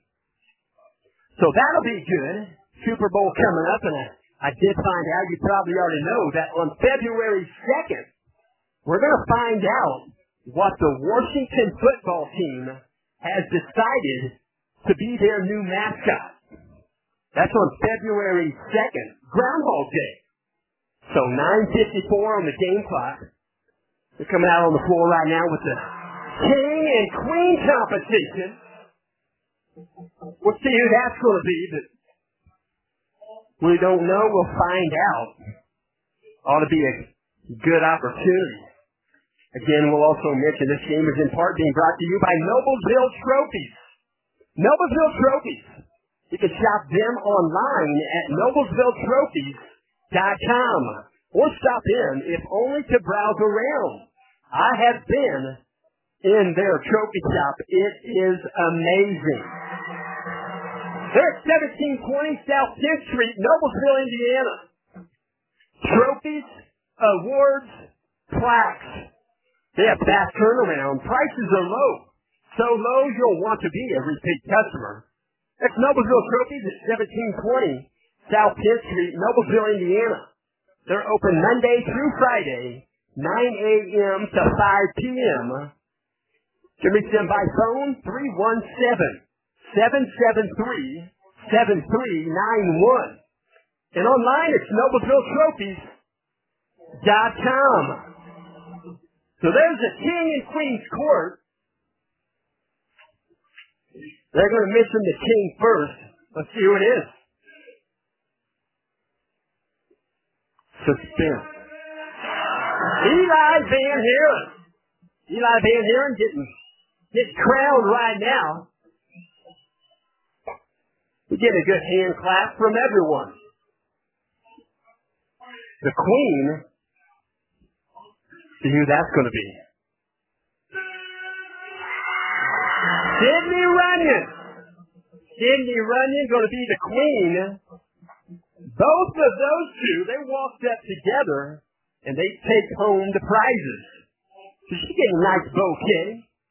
So that'll be good. Super Bowl coming up, and I did find out, you probably already know, that on February 2nd, we're going to find out what the Washington football team has decided to be their new mascot. That's on February 2nd, Groundhog Day. So 9:54 on the game clock. They're coming out on the floor right now with the King and Queen competition. We'll see who that's going to be, but we don't know. We'll find out. Ought to be a good opportunity. Again, we'll also mention this game is in part being brought to you by Noblesville Trophies. Noblesville Trophies. You can shop them online at noblesvilletrophies.com or stop in, if only to browse around. I have been in their trophy shop. It is amazing. They're at 1720 South 10th Street, Noblesville, Indiana. Trophies, awards, plaques. They have fast turnaround. Prices are low. So low you'll want to be a repeat customer. That's Noblesville Trophies at 1720 South 10th Street, Noblesville, Indiana. They're open Monday through Friday, 9 a.m. to 5 p.m. You can reach them by phone, 317-773-7391. And online, it's NoblesvilleTrophies.com. So there's the King and Queen's Court. They're going to mention the King first. Let's see who it is. Suspense. Eli Van Haren. Eli Van Haren getting crowned right now. We get a good hand clap from everyone. The Queen. See who that's going to be. Sydney Runyon. Sydney Runyon going to be the Queen. Both of those two, they walked up together, and they take home the prizes. So she's getting a nice bouquet.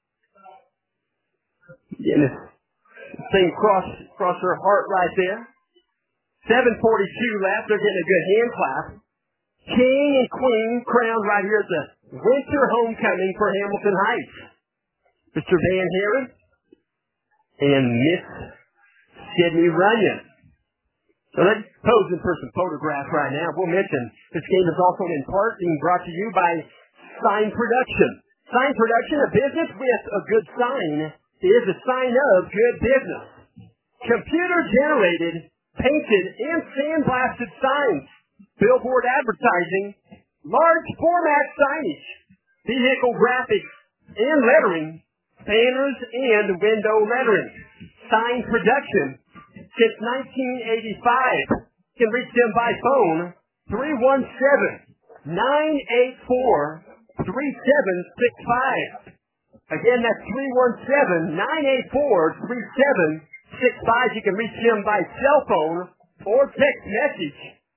Getting this thing across her heart right there. 7:42 left. They're getting a good hand clap. King and Queen crowned right here at the winter homecoming for Hamilton Heights. Mr. Van Haren and Miss Sydney Runyon. So let's posing for some photographs right now. We'll mention this game is also in part being brought to you by Sign Production. Sign Production, a business with a good sign, is a sign of good business. Computer-generated, painted, and sandblasted signs, billboard advertising, large format signage, vehicle graphics and lettering, banners and window lettering. Sign Production. Since 1985. You can reach them by phone, 317-984-3765. Again, that's 317-984-3765. You can reach them by cell phone or text message,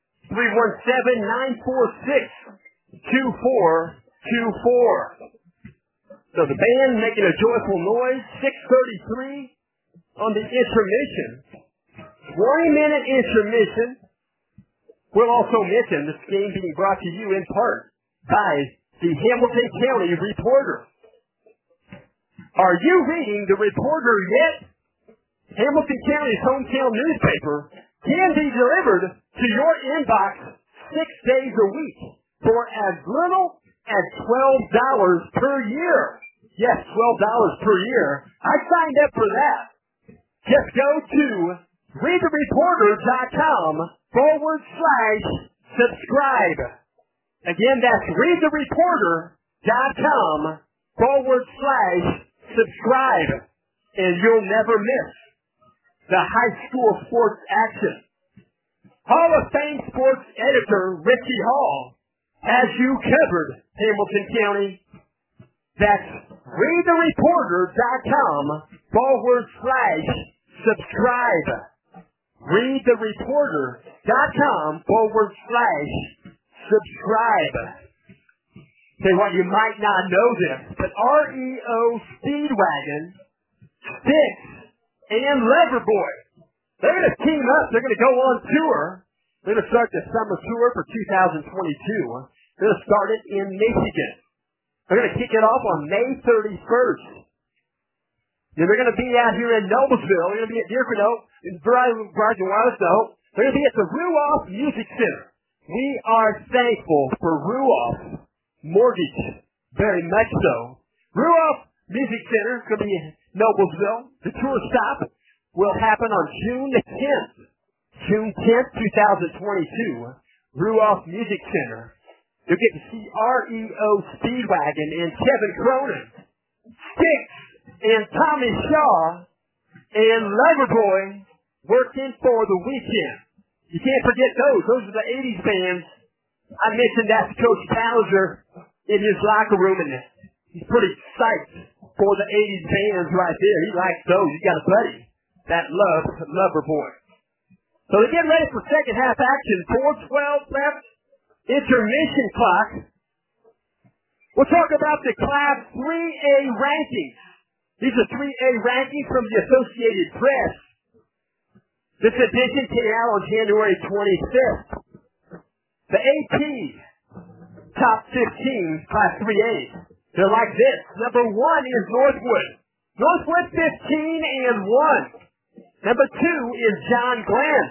317-946-2424. So the band making a joyful noise, 6:33 on the intermission. 20-minute intermission. We'll also mention this game being brought to you in part by the Hamilton County Reporter. Are you reading the Reporter yet? Hamilton County's hometown newspaper can be delivered to your inbox 6 days a week for as little as $12 per year. Yes, $12 per year. I signed up for that. Just go to readthereporter.com/subscribe. Again, that's readthereporter.com/subscribe. And you'll never miss the high school sports action. Hall of Fame sports editor Richie Hall has you covered, Hamilton County. That's readthereporter.com/subscribe. readthereporter.com/subscribe. Say what, you might not know this, but REO Speedwagon, Styx, and Loverboy, they're going to team up. They're going to go on tour. They're going to start the summer tour for 2022. They're going to start it in Michigan. They're going to kick it off on May 31st. Then they're going to be out here in Noblesville. They're going to be at Deerfield Oak in Verizon Wireless. They're going to be at the Ruoff Music Center. We are thankful for Ruoff Mortgage, very much so. Ruoff Music Center is going to be in Noblesville. The tour stop will happen on June 10th. June 10th, 2022. Ruoff Music Center. You'll get to see REO Speedwagon and Kevin Cronin, Styx, and Tommy Shaw, and Loverboy working for the weekend. You can't forget those. Those are the 80s bands. I mentioned that to Coach Bowser in his locker room, and he's pretty psyched for the 80s bands right there. He likes those. He's got a buddy that loves Loverboy. So they're getting ready for second half action. 4:12 left. Intermission clock. We'll talk about the Class 3A rankings. These are 3A rankings from the Associated Press. This edition came out on January 25th. The AP Top 15 Class 3A. They're like this. Number 1 is Northwood. Northwood 15-1. Number 2 is John Glenn.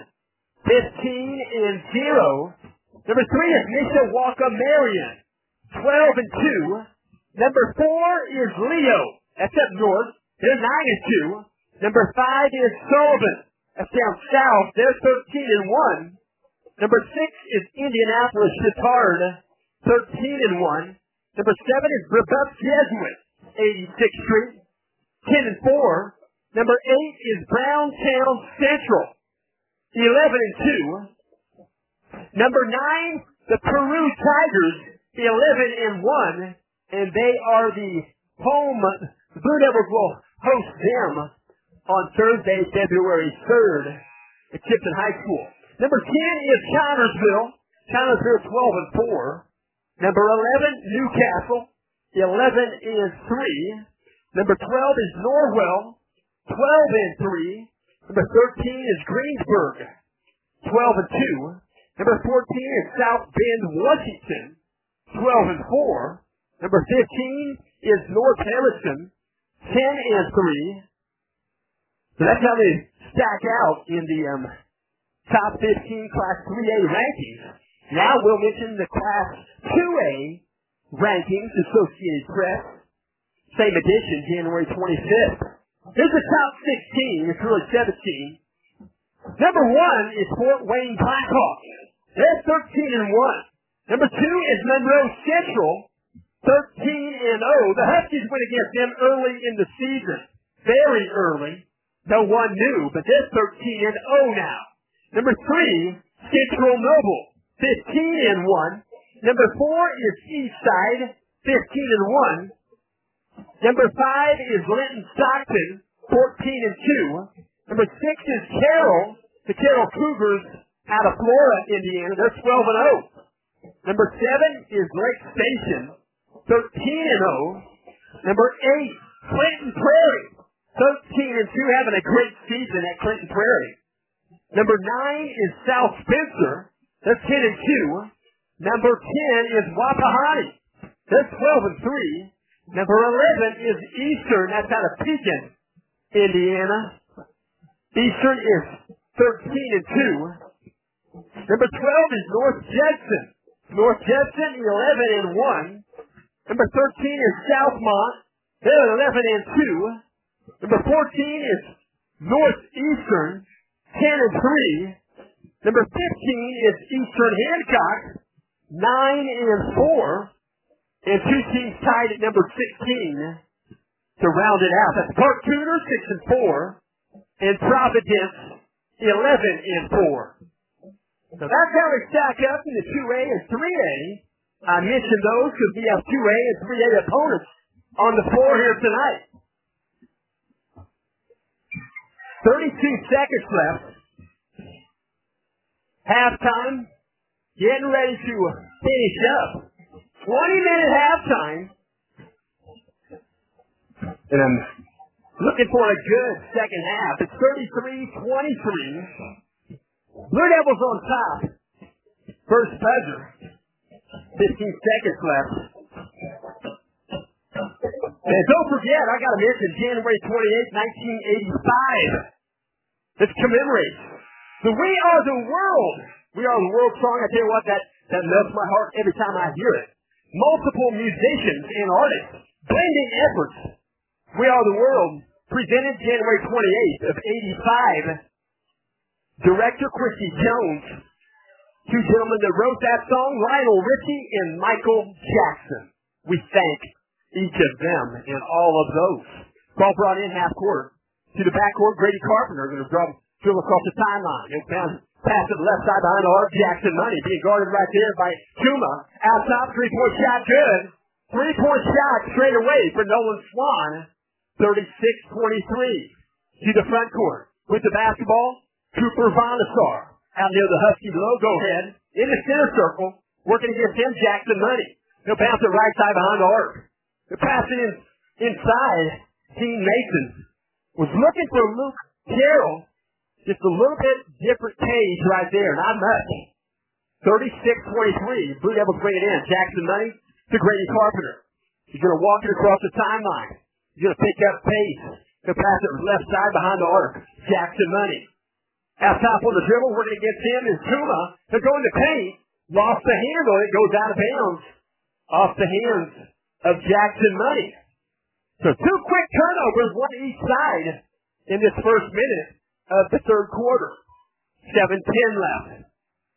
15-0. Number 3 is Mishawaka Marion. 12-2. Number 4 is Leo. That's up north. They're 9-2. Number 5 is Sullivan. That's down south. They're 13-1. Number 6 is Indianapolis Chittard. 13-1. Number 7 is Brebeuf Jesuit. 86th Street. 10-4. Number 8 is Browntown Central. 11-2. Number 9, the Peru Tigers. 11-1. And they are the home. The Blue Devils will host them on Thursday, February 3rd at Tipton High School. Number 10 is Connersville. Connersville 12-4. Number 11, Newcastle. 11-3. Number 12 is Norwell. 12-3. Number 13 is Greensburg. 12-2. Number 14 is South Bend, Washington. 12-4. Number 15 is North Harrison. 10-3. So that's how they stack out in the top 15 Class 3A rankings. Now we'll mention the Class 2A rankings, Associated Press. Same edition, January 25th. Here's the top 16. It's really 17. Number 1 is Fort Wayne Blackhawks. They're 13-1. Number 2 is Monroe Central. 13-0. The Huskies went against them early in the season. Very early. No one knew, but they're 13-0 now. Number 3, Central Noble. 15-1. Number 4 is Eastside. 15-1. Number 5 is Linton Stockton. 14-2. Number 6 is Carroll. The Carroll Cougars out of Flora, Indiana. They're 12-0. Number 7 is Lake Station. 13-0. Number 8, Clinton Prairie. 13-2, having a great season at Clinton Prairie. Number 9 is South Spencer. They're 10-2. Number 10 is Wapahani. They're 12-3. Number 11 is Eastern. That's out of Pekin, Indiana. Eastern is 13-2. Number 12 is North Judson. North Judson 11-1. Number 13 is Southmont. They're 11-2. Number 14 is Northeastern, 10-3. Number 15 is Eastern Hancock, 9-4. And 2 teams tied at number 16 to round it out. That's Park Tudor, 6-4. And Providence, 11-4. So that's how we stack up in the 2A and 3A. I mentioned those because we have 2A and 3A opponents on the floor here tonight. 32 seconds left. Halftime. Getting ready to finish up. 20-minute halftime. And I'm looking for a good second half. It's 33-23. Blue Devils on top. First buzzer. 15 seconds left. And don't forget, I got to mention January 28, 1985. This commemorates the We Are the World. We Are the World song. I tell you what, that melts my heart every time I hear it. Multiple musicians and artists blending efforts. We Are the World, presented January 28th of 85. Director Christy Jones. 2 gentlemen that wrote that song, Lionel Richie and Michael Jackson. We thank each of them and all of those. Ball brought in half court. To the backcourt, Grady Carpenter going to drill across the timeline. He'll pass to the left side behind Art Jackson Money. Being guarded right there by Kuma. Out top, 3-point shot good. 3-point shot straight away for Nolan Swan. 36-23. To the front court. With the basketball, Cooper Vonasar. Out near the Husky logo head. In the center circle. Working against him, Jackson Money. He'll bounce it right side behind Art. They're passing inside. Team Mason was looking for Luke Carroll. Just a little bit different pace right there. Not much. 36-23. Blue Devils bring it in. Jackson Money to Grady Carpenter. He's going to walk it across the timeline. He's going to pick up pace. He'll pass it left side behind the arc. Jackson Money. Out top on the dribble, working against him is Tuma. He'll go in the paint. Lost the handle. It goes out of bounds. Off the hands of Jackson Money. So 2 quick turnovers, one each side in this first minute of the third quarter. 7:10 left.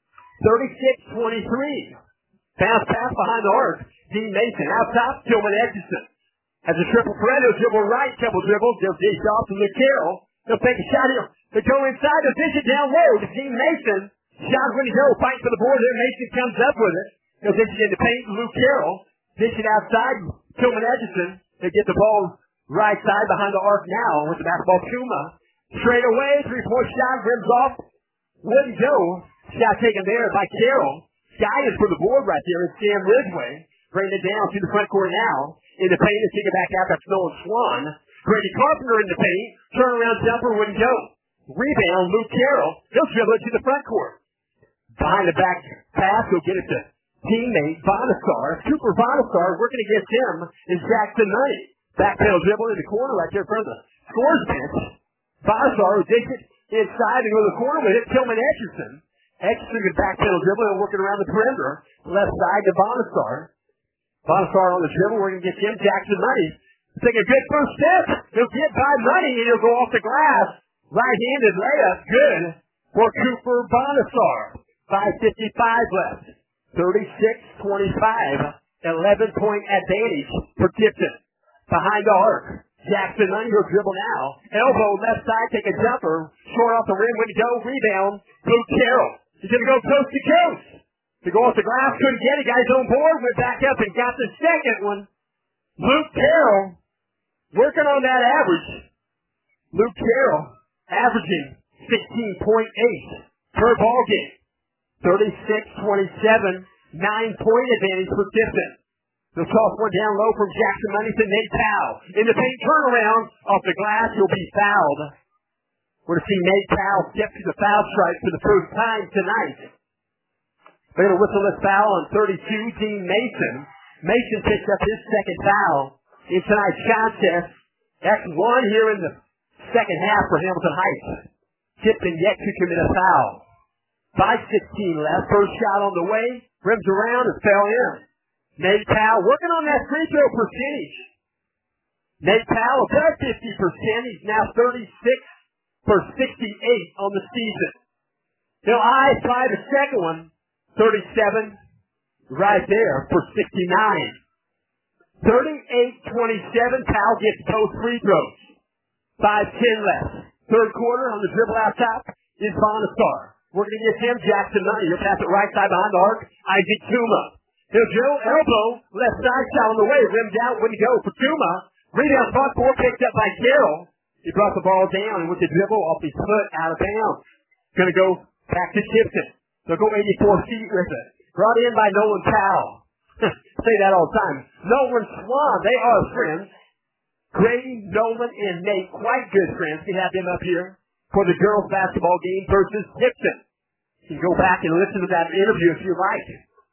36-23. Bounce pass behind the arc. Dean Mason out top. Tillman Edgerson. As a triple threat, he'll dribble right, double dribble. They'll dish off to Luke Carroll. He'll take a shot here. They go inside, they'll dish it down low to Dean Mason. Shot when he goes, fight for the board there. Mason comes up with it. He'll dish it in the paint. Luke Carroll. Dish it outside. Tillman Edgerson. They get the ball right side behind the arc now with the basketball. Tuma. Straight away, 3-point shot, rims off. Wouldn't go. Shot taken there by Carroll. Guy is for the board right there. It's Sam Ridgway. Bringing it down to the front court now. In the paint, and take it back out. That's Nolan Swan. Grady Carpenter in the paint. Turnaround jumper wouldn't go. Rebound, Luke Carroll. He'll dribble it to the front court. Behind the back pass, he'll get it to teammate Bonasar. Cooper Bonasar working against him is Jackson Money. Backpedal dribble in the corner right there in front of the scores bench. Bonasar will dig it inside and go to the corner with it. Tillman Edgerson. Edgerson can backpedal dribble and working around the perimeter. Left side to Bonasar. Bonasar on the dribble, we're going to get him. Jackson Money. Take a good first step. He'll get by Money and he'll go off the glass. Right-handed layup. Good for Cooper Bonasar. 5:55 left. 36-25. 11-point advantage for Tipton. Behind the arc. Jackson Money will dribble now. Elbow left side, take a jumper. Short off the rim, when to go. Rebound. Luke Carroll. He's going to go coast to coast. To go off the glass, couldn't get it. Guys on board, went back up and got the second one. Luke Carroll working on that average. Luke Carroll averaging 16.8 per ball game. 36-27, 9-point advantage for Tipton. The toss one down low from Jackson Money to Nate Powell. In the paint turnaround, off the glass, he'll be fouled. We're going to see Nate Powell step to the foul stripe for the first time tonight. They're going to whistle this foul on 32, Dean Mason. Mason picks up his second foul in tonight's contest. That's one here in the second half for Hamilton Heights. Tipton yet to commit a foul. 5:16 left. First shot on the way. Rims around and fell in. Nate Powell working on that free throw percentage. Nate Powell above 50%. He's now 36 for 68 on the season. He'll try the second one. 37 right there for 69. 38-27. Powell gets both free throws. 5:10 left. Third quarter on the dribble out top is Bonasar. Working against him, Jackson Money. He'll pass it right side behind the arc. Isaac Tuma. He'll drill, elbow, left side shot on the way. Rimmed out, wouldn't go for Tuma. Rebound front court picked up by Carroll. He brought the ball down and with the dribble off his foot out of bounds. Going to go back to Tipton. They'll go 84 feet with it. Brought in by Nolan Powell. Say that all the time. Nolan Swan, they are friends. Grady, Nolan, and Nate, quite good friends. We have them up here for the girls' basketball game versus Tipton. You can go back and listen to that interview if you like.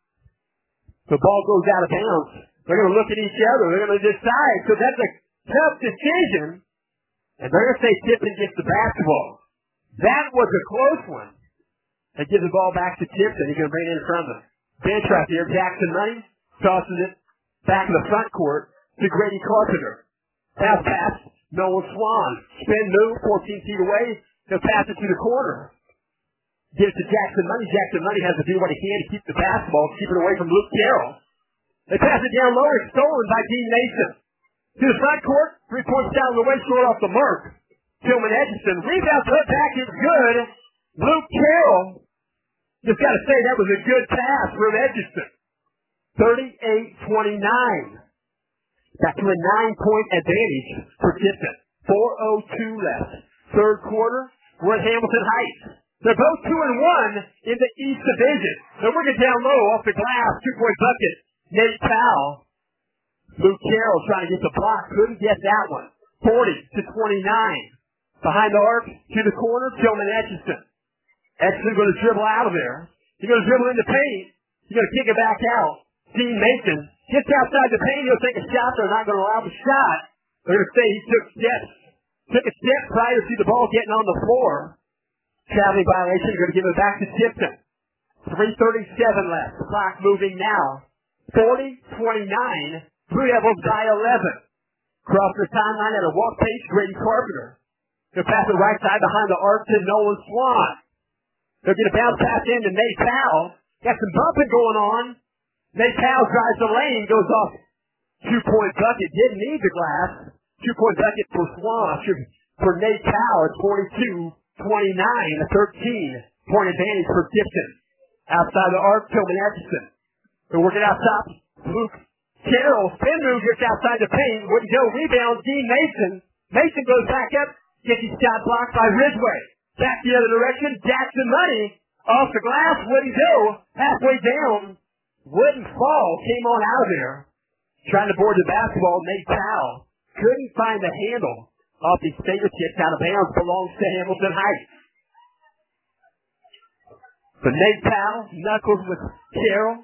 The ball goes out of bounds. They're going to look at each other. They're going to decide. So that's a tough decision. And they're going to say Tipton gets the basketball. That was a close one. They give the ball back to Tipton. He's going to bring it in front of the bench right there. Jackson Money tosses it back in the front court to Grady Carpenter. Pass. Nolan Swan. Spin move, 14 feet away. He'll pass it to the corner. Get it to Jackson Money. Jackson Money has to do what he can to keep the basketball, keep it away from Luke Carroll. They pass it down low. It's stolen by Dean Mason. To the front court. 3-point shot on the way, short off the mark. Tillman Edgerson. Rebound put back is good. Luke Carroll. Just got to say that was a good pass from Edgerson. 38-29. Back to a 9-point advantage for Tipton. 4:02 left. Third quarter. We're at Hamilton Heights. They're both 2-1 in the East Division. They're working down low off the glass. 2-point bucket. Nate Powell. Luke Carroll trying to get the block. Couldn't get that one. 40-29. behind the arc to the corner, Tillman Etchison. Etchison going to dribble out of there. He's going to dribble in the paint. He's going to kick it back out. Dean Mason gets outside the paint. He'll take a shot. They're not going to allow the shot. They're going to say he took a step prior to the ball getting on the floor. Traveling violation. You're going to give it back to Tipton. 3:37 left. The clock moving now. 40-29. Blue Devils by 11. Across the timeline at a walk pace, Grady Carpenter. They'll pass it right side behind the arc to Nolan Swan. They'll get a bounce pass into Nate Powell. Got some bumping going on. Nate Powell drives the lane, goes off. 2-point bucket. Didn't need the glass. 2-point bucket for Swan. For Nate Powell, it's 42-29. A 13-point advantage for Tipton. Outside the arc, Tillman Etchison. They're working out top. Luke Carroll, spin move, gets outside the paint. Wouldn't go. Rebound, Dean Mason. Mason goes back up. Gets his shot blocked by Ridgway. Back the other direction. Jackson Money off the glass. Wouldn't go. Halfway down. Wouldn't fall. Came on out of there. Trying to board the basketball. Nate Powell couldn't find the handle off his fingertips. Out of bounds. Belongs to Hamilton Heights. But Nate Powell knuckles with Carroll.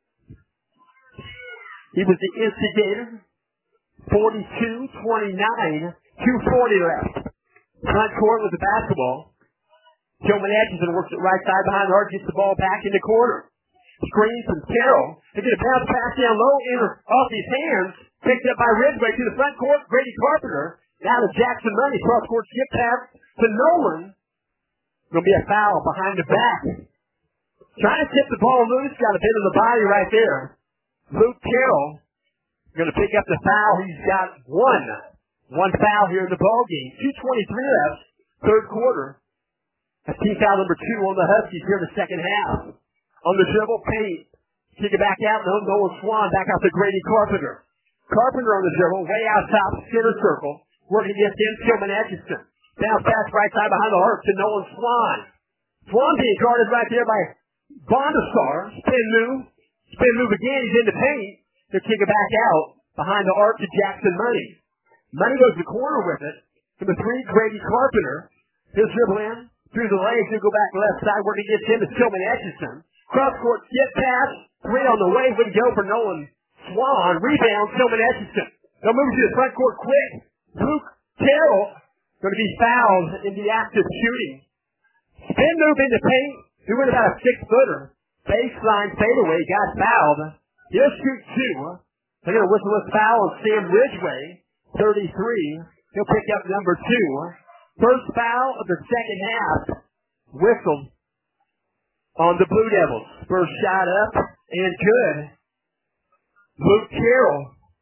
He was the instigator. 42-29. 2:40 left. Front court with the basketball. Tillman Etchison works it right side behind the arc. Gets the ball back in the corner. Screen from Carroll. They get a bounce pass down low. Off his hands. Picked up by Ridgway to the front court. Grady Carpenter. Now to Jackson Money. Cross court skip pass to Nolan. Going to be a foul behind the back. Trying to tip the ball loose. Got a bit of the body right there. Luke Carroll going to pick up the foul. He's got one foul here in the ball game. 2:23 left, third quarter. That's team foul number 2 on the Huskies here in the second half. On the dribble, paint. Kick it back out. Nolan Swan back out to Grady Carpenter. Carpenter on the dribble, way out top, center circle. Working against him, Tillman Etchison. Bounce pass right side behind the arc to Nolan Swan. Swan being guarded right there by Bondasar. Spin move again. He's in the paint. They'll kick it back out behind the arc to Jackson Money. Money goes to the corner with it. Number 3, Grady Carpenter. He'll dribble in through the legs. He'll go back left side. Working against him is Tillman Etchison. Cross court skip pass. 3 on the way. Wouldn't go for Nolan Swan. Rebound, Tillman Etchison. They'll move to the front court quick. Luke Carroll going to be fouled in the act of shooting. Spin move in the paint. He went about a 6-footer. Baseline fadeaway. Got fouled. He'll shoot 2. They're going to whistle a foul on Sam Ridgway. 33. He'll pick up number 2. First foul of the second half. Whistled on the Blue Devils. First shot up and good. Luke Carroll.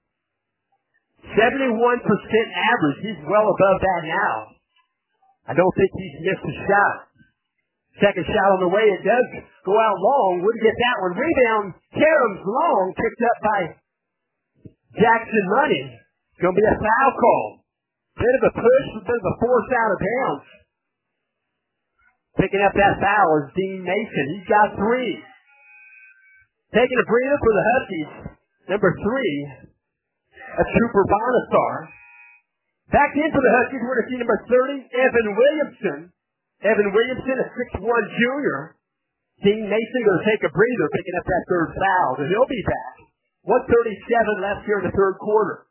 71% average. He's well above that now. I don't think he's missed a shot. Second shot on the way. It does go out long. Wouldn't get that one. Rebound. Karam's long. Picked up by Jackson Money. It's going to be a foul call. Bit of a push. A bit of a force out of bounds. Picking up that foul is Dean Mason. He's got 3. Taking a breather for the Huskies. Number 3. That's Cooper Bonasar. Back in for the Huskies. We're going to see number 30, Evan Williamson. Evan Williamson, a 6'1 junior. Dean Mason going to take a breather, picking up that third foul. And he'll be back. 1:37 left here in the third quarter.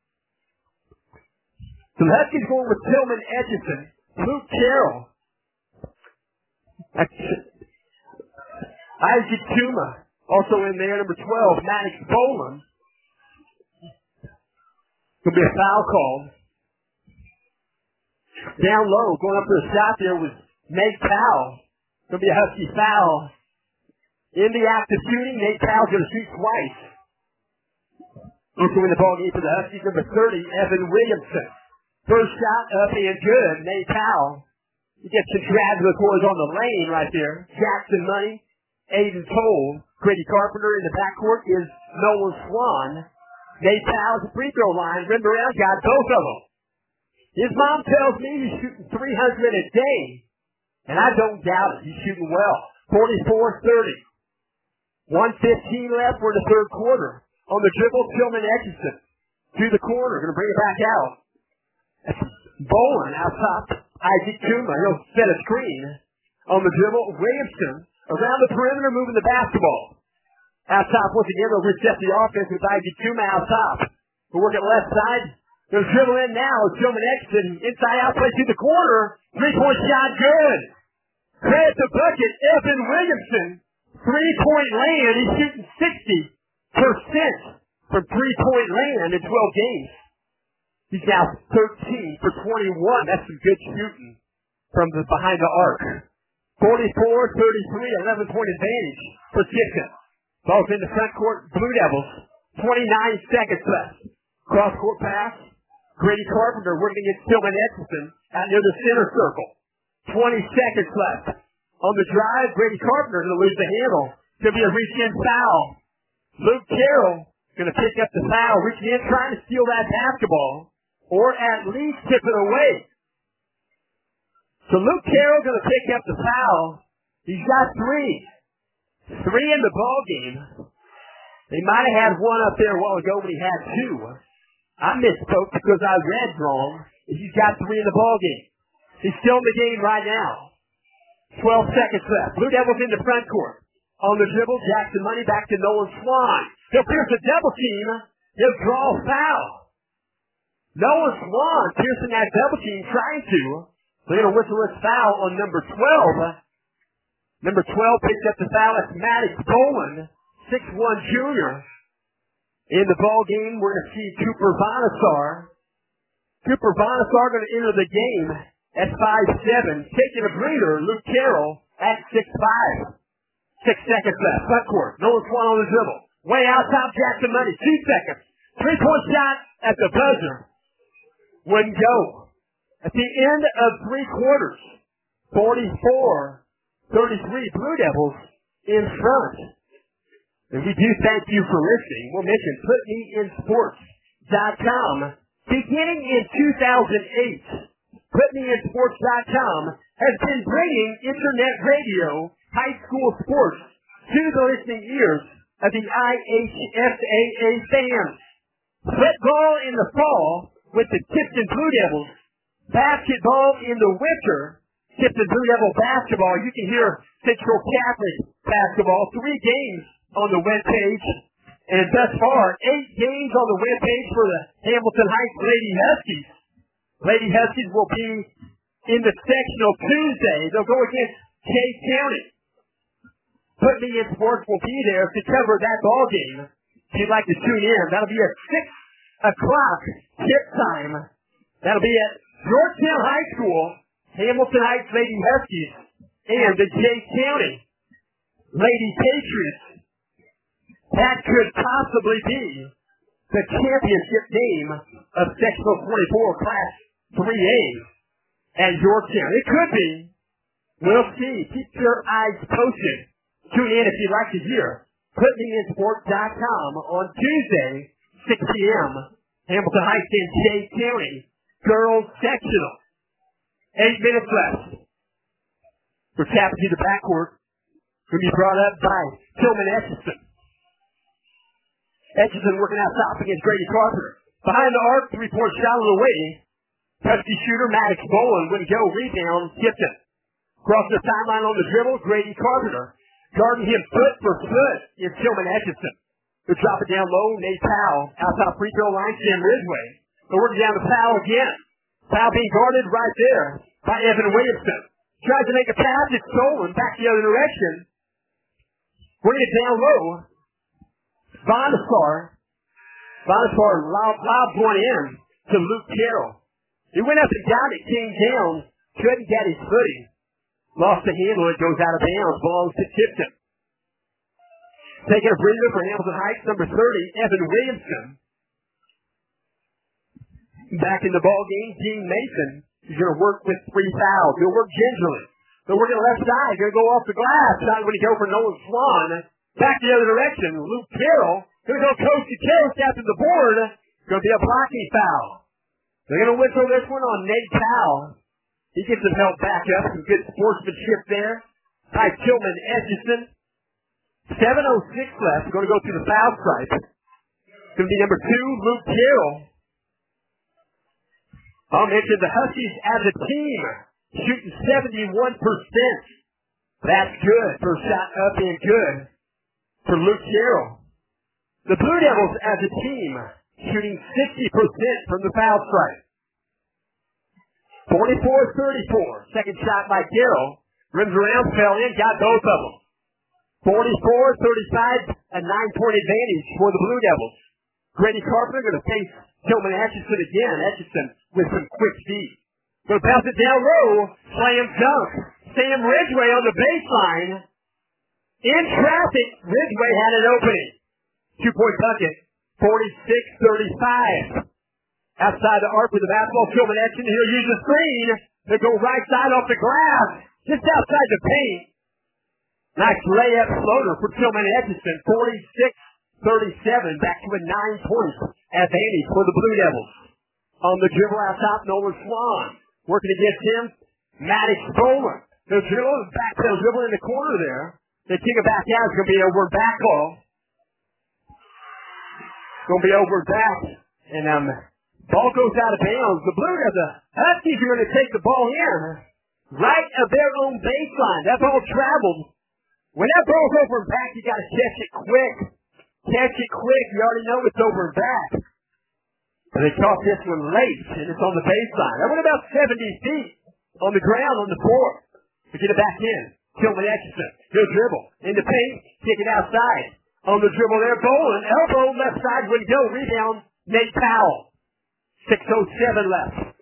So the Huskies going with Tillman Etchison. Luke Carroll. Isaac Tuma. Also in there, number 12, Maddox Boland. Going to be a foul call. Down low, going up to the shot there was Nate Powell. Going to be a Husky foul. In the act of shooting, Nate Powell's going to shoot twice. Also in the ball game for the Huskies, number 30, Evan Williamson. First shot up and good. Nate Powell. He gets congratulatories on the lane right there. Jackson Money, Aiden Toll. Grady Carpenter in the backcourt is Nolan Swan. Nate Powell's free throw line. Rim around, got both of them. His mom tells me he's shooting 300 a day. And I don't doubt it. He's shooting well. 44-30. 1:15 left. We're in the third quarter. On the dribble, Tillman Etchison. To the corner. Going to bring it back out. That's Boland out top Isaac Tuma, he'll set a screen on the dribble. Williamson around the perimeter moving the basketball. Out top once again, they'll reset the offense with Isaac Tuma out top. We'll work at left side. They'll dribble in now. Tillman Exton inside out play to the corner. 3-point shot good. Credit the bucket. Evan Williamson. 3-point land. He's shooting 60% from 3-point land in 12 games. He's now 13 for 21. That's some good shooting from behind the arc. 44-33, 11-point advantage for Tipton. Ball's in the front court. Blue Devils. 29 seconds left. Cross court pass. Grady Carpenter working against Tillman Etchison out near the center circle. 20 seconds left. On the drive, Grady Carpenter going to lose the handle. Could be a reach-in foul. Luke Carroll going to pick up the foul, reaching in, trying to steal that basketball, or at least tip it away. So Luke Carroll going to pick up the foul. He's got 3. 3 in the ball game. They might have had one up there a while ago when he had 2. I misspoke because I read wrong. He's got 3 in the ball game. He's still in the game right now. 12 seconds left. Blue Devils in the front court. On the dribble, Jackson Money back to Nolan Swan. He'll pierce a double team. He'll draw a foul. Nolan Swan piercing that double team, trying to. They're going to whistle this foul on number 12. Number 12 picks up the foul. That's Maddox Boland, 6'1" junior. In the ball game, we're going to see Cooper Vonasar. Cooper Vonasar going to enter the game at 5'7". Taking a breather, Luke Carroll at 6'5". 6 seconds left. Front court. Nolan Swan on the dribble. Way out top, Jackson Money. 2 seconds. 3-point shot at the buzzer. Wouldn't go. At the end of 3 quarters, 44-33, Blue Devils in front. And we do thank you for listening. We'll mention PutMeInSports.com. Beginning in 2008, PutMeInSports.com has been bringing internet radio, high school sports to the listening ears of the IHSAA fans. Football in the fall with the Tipton Blue Devils. Basketball in the winter. Tipton Blue Devil basketball. You can hear Central Catholic basketball. 3 games on the webpage. And thus far, 8 games on the webpage for the Hamilton Heights Lady Huskies. Lady Huskies will be in the sectional Tuesday. They'll go against Kay County. Put Me in Sports will be there to cover that ball game. If you'd like to tune in, that'll be at 6 o'clock tip time. That'll be at Georgetown High School, Hamilton Heights Lady Huskies, and the Kay County Lady Patriots. That could possibly be the championship game of Sectional 24 Class 3A at Georgetown. It could be. We'll see. Keep your eyes posted. Tune in if you'd like to hear. PutMeInSports.com on Tuesday, 6 p.m. Hamilton Heights and Kay County Girls Sectional. 8 minutes left. We're tapping to the backcourt. Going to be brought up by Tillman Etchison. Etchison working out top against Grady Carpenter. Behind the arc, 3-point shot on the way. Husky shooter Maddox Boland wouldn't go. Rebound, Tipton. Across the timeline on the dribble, Grady Carpenter. Guarding him foot for foot is Tillman Etchison. They'll drop it down low. Nate Powell outside free throw line. Sam Ridgway. They're working down the foul again. Foul being guarded right there by Evan Williamson. Tries to make a pass. It's stolen. Back the other direction. Bring it down low. Vonasar lobbed one in to Luke Carroll. He went up and down. It came down. Couldn't get his footing. Lost the handle. It goes out of bounds. Belongs to Tipton. Taking a breather for Hamilton Heights, number 30, Evan Williamson. Back in the ball game, Dean Mason is going to work with 3 fouls. He'll work gingerly. They'll work on the left side. Going to go off the glass. Not going to go for Nolan Swan. Back the other direction. Luke Carroll. Going to go coast to coast after the board. Going to be a blocking foul. They're going to whistle this one on Nate Powell. He gets some help back up. Some good sportsmanship there by Tillman Etchison. 7:06 left. Going to go to the foul stripe. It's going to be number 2, Luke Carroll. I'll mention the Huskies as a team shooting 71%. That's good. First shot up and good for Luke Carroll. The Blue Devils as a team shooting 60% from the foul stripe. 44-34. Second shot by Carroll. Rims around, fell in, got both of them. 44-35, a 9-point advantage for the Blue Devils. Grady Carpenter going to face Tillman Atchison again. Atchison with some quick feet. Going to bounce it down low. Slam dunk. Sam Ridgway on the baseline. In traffic, Ridgway had an opening. 2-point bucket. 46-35. Outside the arc with the basketball, Tillman Atchison. He'll use the screen to go right side off the glass. Just outside the paint. Nice layup floater for Tillman Atchison. 46-37. Back to a 9-point advantage for the Blue Devils. On the dribble out top, Nolan Swan. Working against him, Maddox Bowman. The dribble, back to the dribble in the corner there. They kick it back out. It's going to be over and back call. Going to be over and back. And ball goes out of bounds. The Blue Devils, the Huskies are going to take the ball in. Right of their own baseline. That ball traveled. When that ball's over and back, you got to catch it quick. Catch it quick. You already know it's over and back. But they caught this one late, and it's on the baseline. That went about 70 feet on the ground on the floor. To get it back in. Tillman Atchison. He'll dribble. In the paint. Kick it outside. On the dribble there, Bowen. Elbow left side would go. Rebound, Nate Powell. 6:07 left.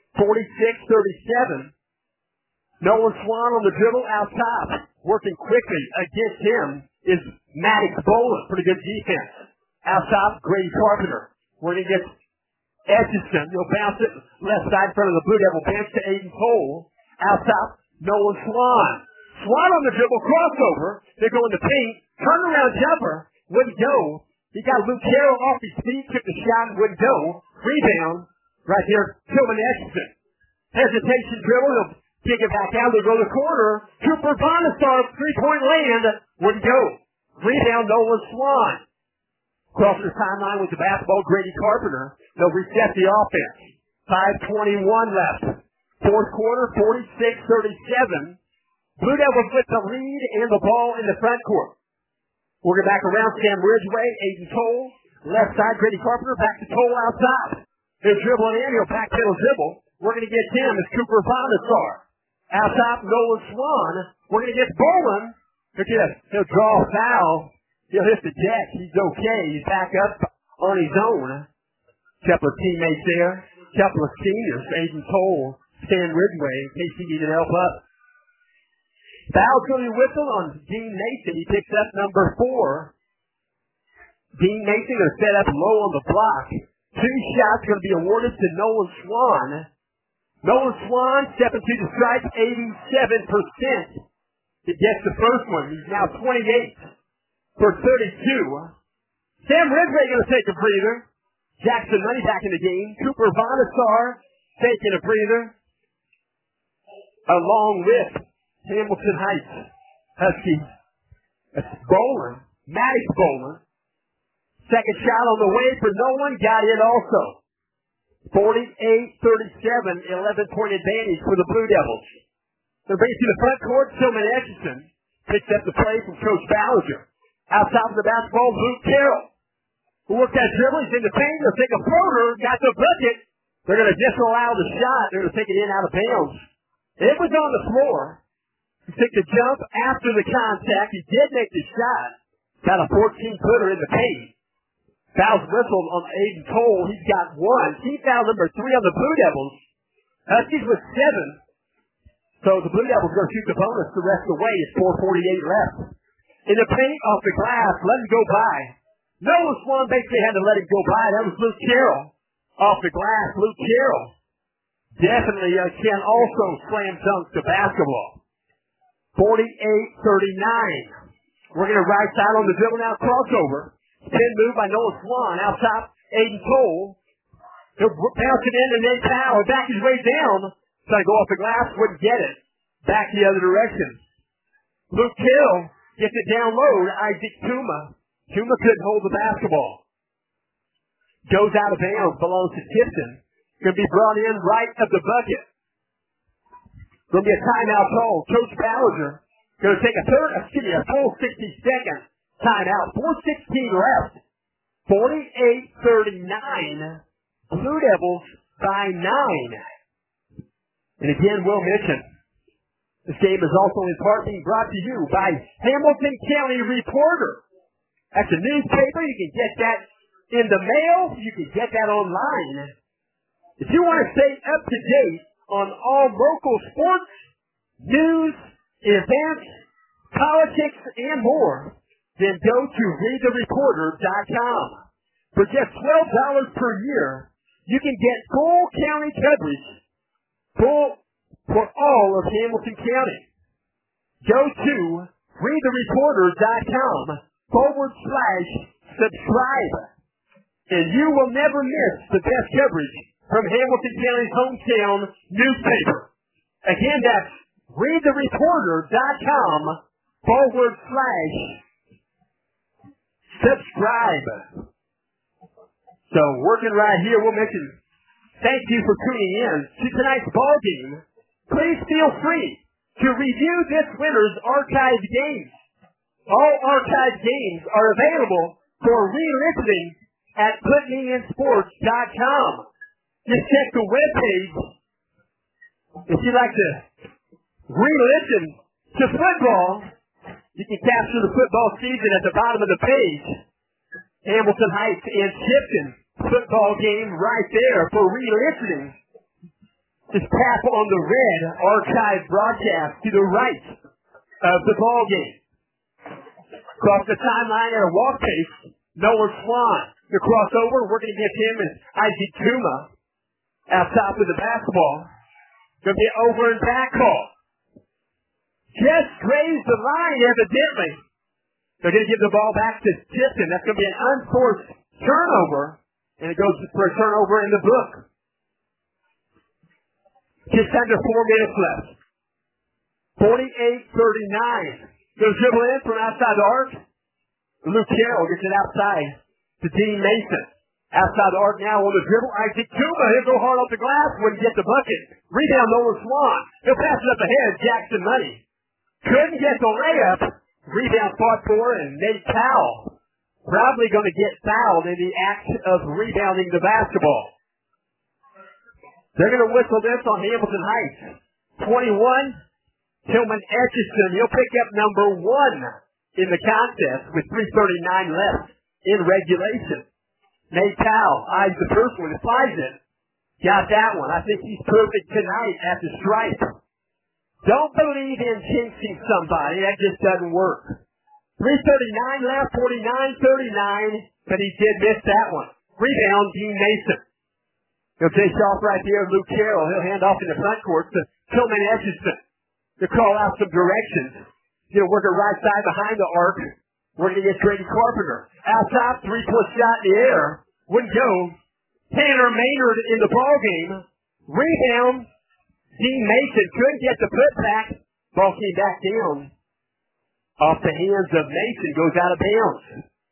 46-37. Nolan Swan on the dribble out top. Working quickly against him is Maddox Bowen. Pretty good defense. Out top, Grady Carpenter. Working against Atchison. He'll bounce it left side in front of the Blue Devil bench to Aiden Cole. Out top, Nolan Swan. Swan on the dribble, crossover. They go in the paint. Turnaround jumper. Wouldn't go. He got Luke Carroll off his feet. Took the shot. Wouldn't go. Rebound. Right here, Tillman Atchison. Hesitation dribble. He'll kick it back out. They go to the corner. Cooper Bonistar, 3-point land. Wouldn't go. Rebound, Nolan Swan. Crossing the timeline with the basketball, Grady Carpenter. They'll reset the offense. 5:21 left. Fourth quarter, 46-37. Blue Devils with the lead and the ball in the front court. We'll get back around Sam Ridgway, Aiden Cole. Left side, Grady Carpenter. Back to Cole out top. He'll dribble in. He'll backpedal dribble. We're going to get him as Cooper Bonistar. Out top, Nolan Swan. We're going to get Bowman. He'll draw a foul. He'll hit the deck. He's okay. He's back up on his own. Couple of teammates there. Couple of seniors. Aiden Cole, Stan Ridgway, in case he needed help up. Foul's going to be whistled on Dean Mason. He picks up number 4. Dean Mason going to set up low on the block. 2 shots going to be awarded to Nolan Swan. Nolan Swan stepping to the stripe, 87%. He gets the first one. He's now 28 for 32. Sam Ridgway going to take a breather. Jackson Money back in the game. Cooper Bonistar taking a breather. Along with Hamilton Heights Huskies. That's Bowman. Maddox Bowman. Second shot on the way for Nolan. Got it also. 48-37. 11-point advantage for the Blue Devils. They're bringing to the front court. Tillman Atchison picks up the play from Coach Ballinger. Outside of the basketball, Luke Carroll. Who worked that dribble. He's in the paint. They'll take a floater. Got the bucket. They're going to disallow the shot. They're going to take it in out of bounds. It was on the floor. He took the jump after the contact. He did make the shot. Got a 14-footer in the paint. Foul's whistled on Aiden Cole. He's got 1. He foul number 3 on the Blue Devils. Huskies with 7. So the Blue Devils going to shoot the bonus the rest of the way. It's 4:48 left. In the paint, off the glass, let him go by. Nolan Swan basically had to let him go by. That was Luke Carroll. Off the glass, Luke Carroll definitely can also slam dunk the basketball. 48-39. We're going to right side on the dribble now, crossover. Spin move by Nolan Swan. Out top, Aiden Cole. He'll bounce it in to Nate Powell. Back his way down. Trying to go off the glass, wouldn't get it. Back the other direction. Luke Carroll gets it down low to Isaac Tuma. Tuma couldn't hold the basketball. Goes out of bounds, belongs to Tipton. Going to be brought in right of the bucket. Going to be a timeout call. Coach Ballinger going to take a full 60-second timeout. 4:16 left. 48-39. Blue Devils by 9. And again, we'll mention, this game is also in part being brought to you by Hamilton County Reporter. That's a newspaper. You can get that in the mail. You can get that online. If you want to stay up to date on all local sports, news, events, politics, and more, then go to readthereporter.com. For just $12 per year, you can get full county coverage for all of Hamilton County. Go to readthereporter.com/subscribe, and you will never miss the best coverage from Hamilton County's hometown newspaper. Again, that's readthereporter.com/subscribe. So working right here, we'll mention thank you for tuning in to tonight's ball game. Please feel free to review this winter's archived games. All archived games are available for re-listening at PutMeInSports.com. Just check the webpage if you'd like to re-listen to football. You can capture the football season at the bottom of the page. Hamilton Heights and Tipton football game right there for re-listening. Just tap on the red archive broadcast to the right of the ball game. Across the timeline at a walk pace, Noah Swan. The crossover, we're going to get him and Isaac Kuma out top of the basketball. Going to be over and back call. Just grazed the line, evidently. They're going to give the ball back to Tipton. That's going to be an unforced turnover, and it goes for a turnover in the book. Just under 4 minutes left. 48-39. They'll dribble in from outside the arc. Luke Carroll gets it outside to Dean Mason. Outside the arc now on the dribble. Isaac Kuma, he'll go hard off the glass when he gets the bucket. Rebound Noah Swan. He'll pass it up ahead. Jackson Money. Couldn't get the layup. Rebound fought for, and Nate Powell probably going to get fouled in the act of rebounding the basketball. They're going to whistle this on Hamilton Heights. 21, Tillman Etchison. He'll pick up number 1 in the contest with 3:39 left in regulation. Nate Powell eyes the first one and finds it. Got that one. I think he's perfect tonight at the stripe. Don't believe in jinxing somebody. That just doesn't work. 3:39 left, 49-39, but he did miss that one. Rebound, Dean Mason. He'll take off right there, Luke Carroll. He'll hand off in the front court to Tillman Etchison to call out some directions. He'll work a right side behind the arc. We're going to get Grady Carpenter. Out top, 3-point shot in the air. Wouldn't go. Tanner Maynard in the ballgame. Rebound. Dean Mason couldn't get the putback. Ball came back down. Off the hands of Mason. Goes out of bounds.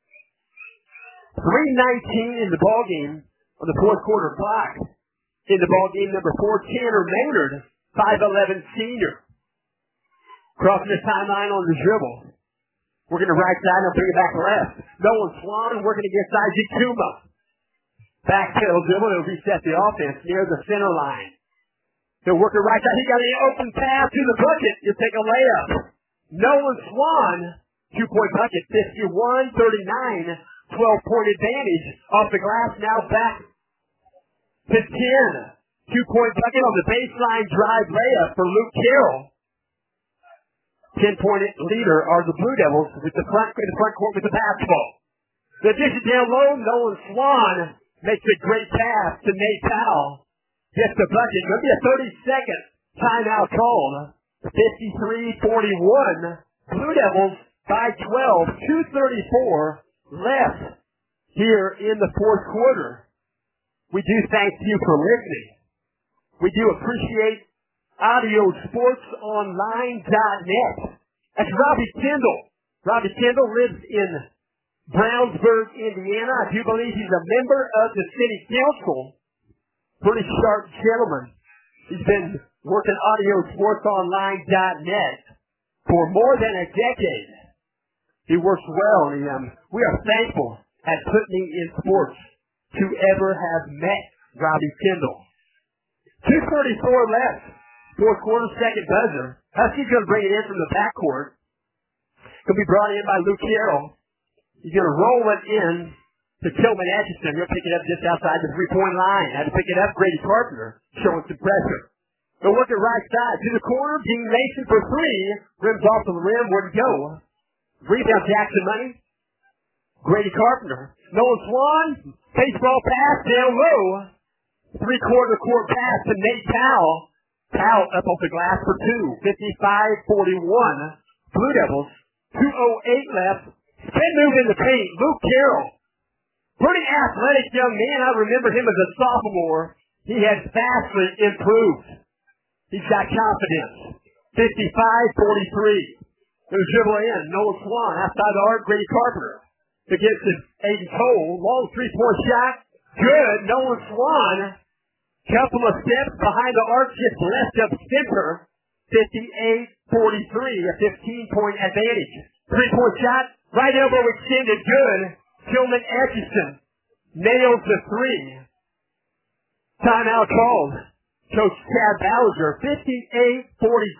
3:19 in the ballgame on the fourth quarter clock. In the ballgame, number 4, Tanner Maynard. 5'11" senior. Crossing the timeline on the dribble. We're going to right side and bring it back left. Nolan Swan working against Isaac Kuma. Backpedal dribble. He'll reset the offense near the center line. He'll work it right side. He got an open pass to the bucket. He'll take a layup. Nolan Swan, 2-point bucket, 51-39. 12-point advantage off the glass. Now back to 10. 2-point bucket on the baseline drive layup for Luke Carroll. 10-point leader are the Blue Devils with the front court with the basketball. The addition down low, Nolan Swan makes a great pass to Nate Powell. Gets the bucket. Going to be a 30-second timeout called. 53-41. Blue Devils by 12. 2:34 left here in the fourth quarter. We do thank you for listening. We do appreciate AudioSportsOnline.net. That's Robbie Kendall. Robbie Kendall lives in Brownsburg, Indiana. I do believe he's a member of the city council. Pretty sharp gentleman. He's been working AudioSportsOnline.net for more than a decade. He works well, and we are thankful at Putney in Sports to ever have met Robbie Kendall. 2:44 left, fourth quarter, second buzzer. Huskies going to bring it in from the backcourt. Going to be brought in by Luke Carroll. He's going to roll it in to Tillman Atchison. He'll pick it up just outside the three-point line. Had to pick it up, Grady Carpenter showing some pressure. They'll work it right side to the corner. Dean Mason for three. Rims off the rim. Where'd it go? Rebound Jackson Money. Grady Carpenter. Nolan Swan. Baseball pass down low. Three-quarter court pass to Nate Powell. Powell up off the glass for two. 55-41. Blue Devils. 2:08 left. Spin move in the paint. Luke Carroll. Pretty athletic young man. I remember him as a sophomore. He has vastly improved. He's got confidence. 55-43. There's dribble in. Noah Swan outside the arc. Grady Carpenter. To get to Aiden Cole. Long three-point shot. Good. Noah Swan. Couple of steps behind the arc. Just left of center. 58-43. A 15-point advantage. Three-point shot. Right elbow extended. Good. Tillman Atchison nails the three. Timeout called. Coach Chad Bowser, 58-46.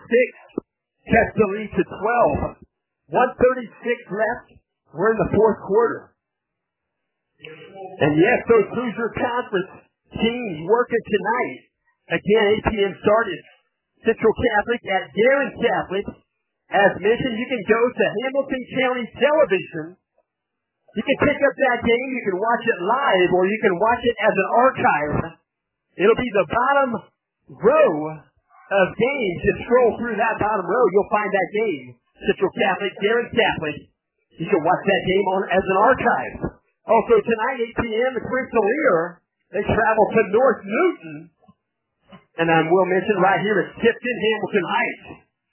Cuts the lead to 12. 1:36 left. We're in the fourth quarter. And yes, those Hoosier Conference teams working tonight. Again, 8 p.m. started. Central Catholic at Guerin Catholic. As mentioned, you can go to Hamilton County Television. You can pick up that game. You can watch it live, or you can watch it as an archive. It'll be the bottom row of games. Just scroll through that bottom row. You'll find that game. Central Catholic, Guerin Catholic. You can watch that game on as an archive. Also tonight, 8 p.m., the Crystal Lear. They travel to North Newton. And I will mention right here, it's Tipton Hamilton Heights.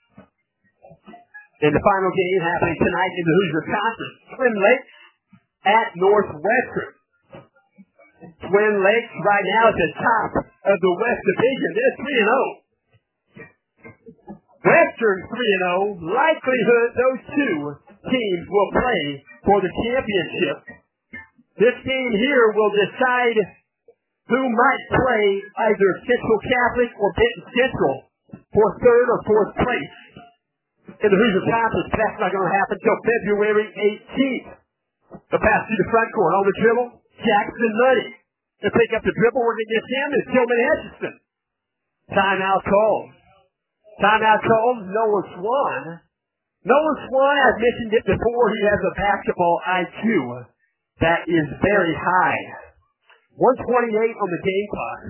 And the final game happening tonight in the Hoosier Conference. Twin Lakes at Northwestern. Twin Lakes right now at the top of the West Division. They're 3-0. Western 3-0. Likelihood those two teams will play for the championship. This game here will decide who might play either Central Catholic or Benton Central for third or fourth place in the Hoosier Conference. That's not going to happen until February 18th. The pass to the front court on the dribble. Jackson Money. To pick up the dribble, working against him is Tillman Atchison. Timeout called. Timeout called. Noah Swan. Noah Swan, I've mentioned it before, he has a basketball IQ that is very high. 128 on the game clock.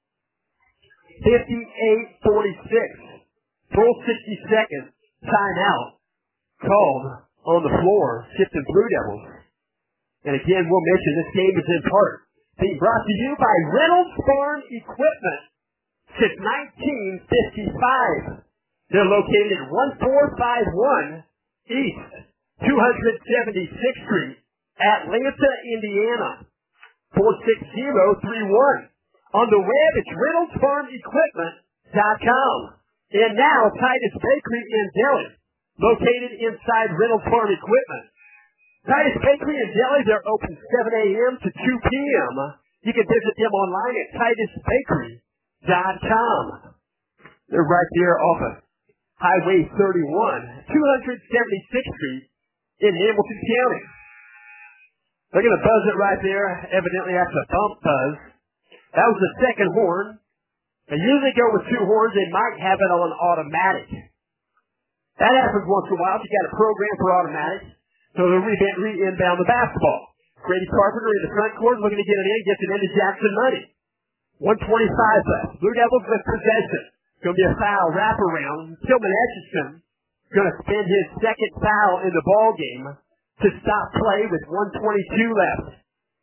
58-46. Full 60 seconds. Timeout called on the floor. Tipton Blue Devils. And again, we'll mention this game is in part being brought to you by Reynolds Farm Equipment since 1955. They're located at 1451 East 276th Street, Atlanta, Indiana. 46031. On the web, it's ReynoldsFarmEquipment.com. And now, Titus Bakery and Deli, located inside Reynolds Farm Equipment. Titus Bakery and Deli, they're open 7 a.m. to 2 p.m. You can visit them online at TitusBakery.com. They're right there off of Highway 31, 276th Street in Hamilton County. They're going to buzz it right there. Evidently, that's a bump buzz. That was the second horn. They usually go with two horns. They might have it on automatic. That happens once in a while. You got a program for automatic. So they'll re-inbound the basketball. Grady Carpenter in the front court looking to get it in. Gets it into Jackson Money. 1:25 left. Blue Devils with possession. Going to be a foul wraparound. Tillman Atchison going to spend his second foul in the ball game to stop play with 1:22 left.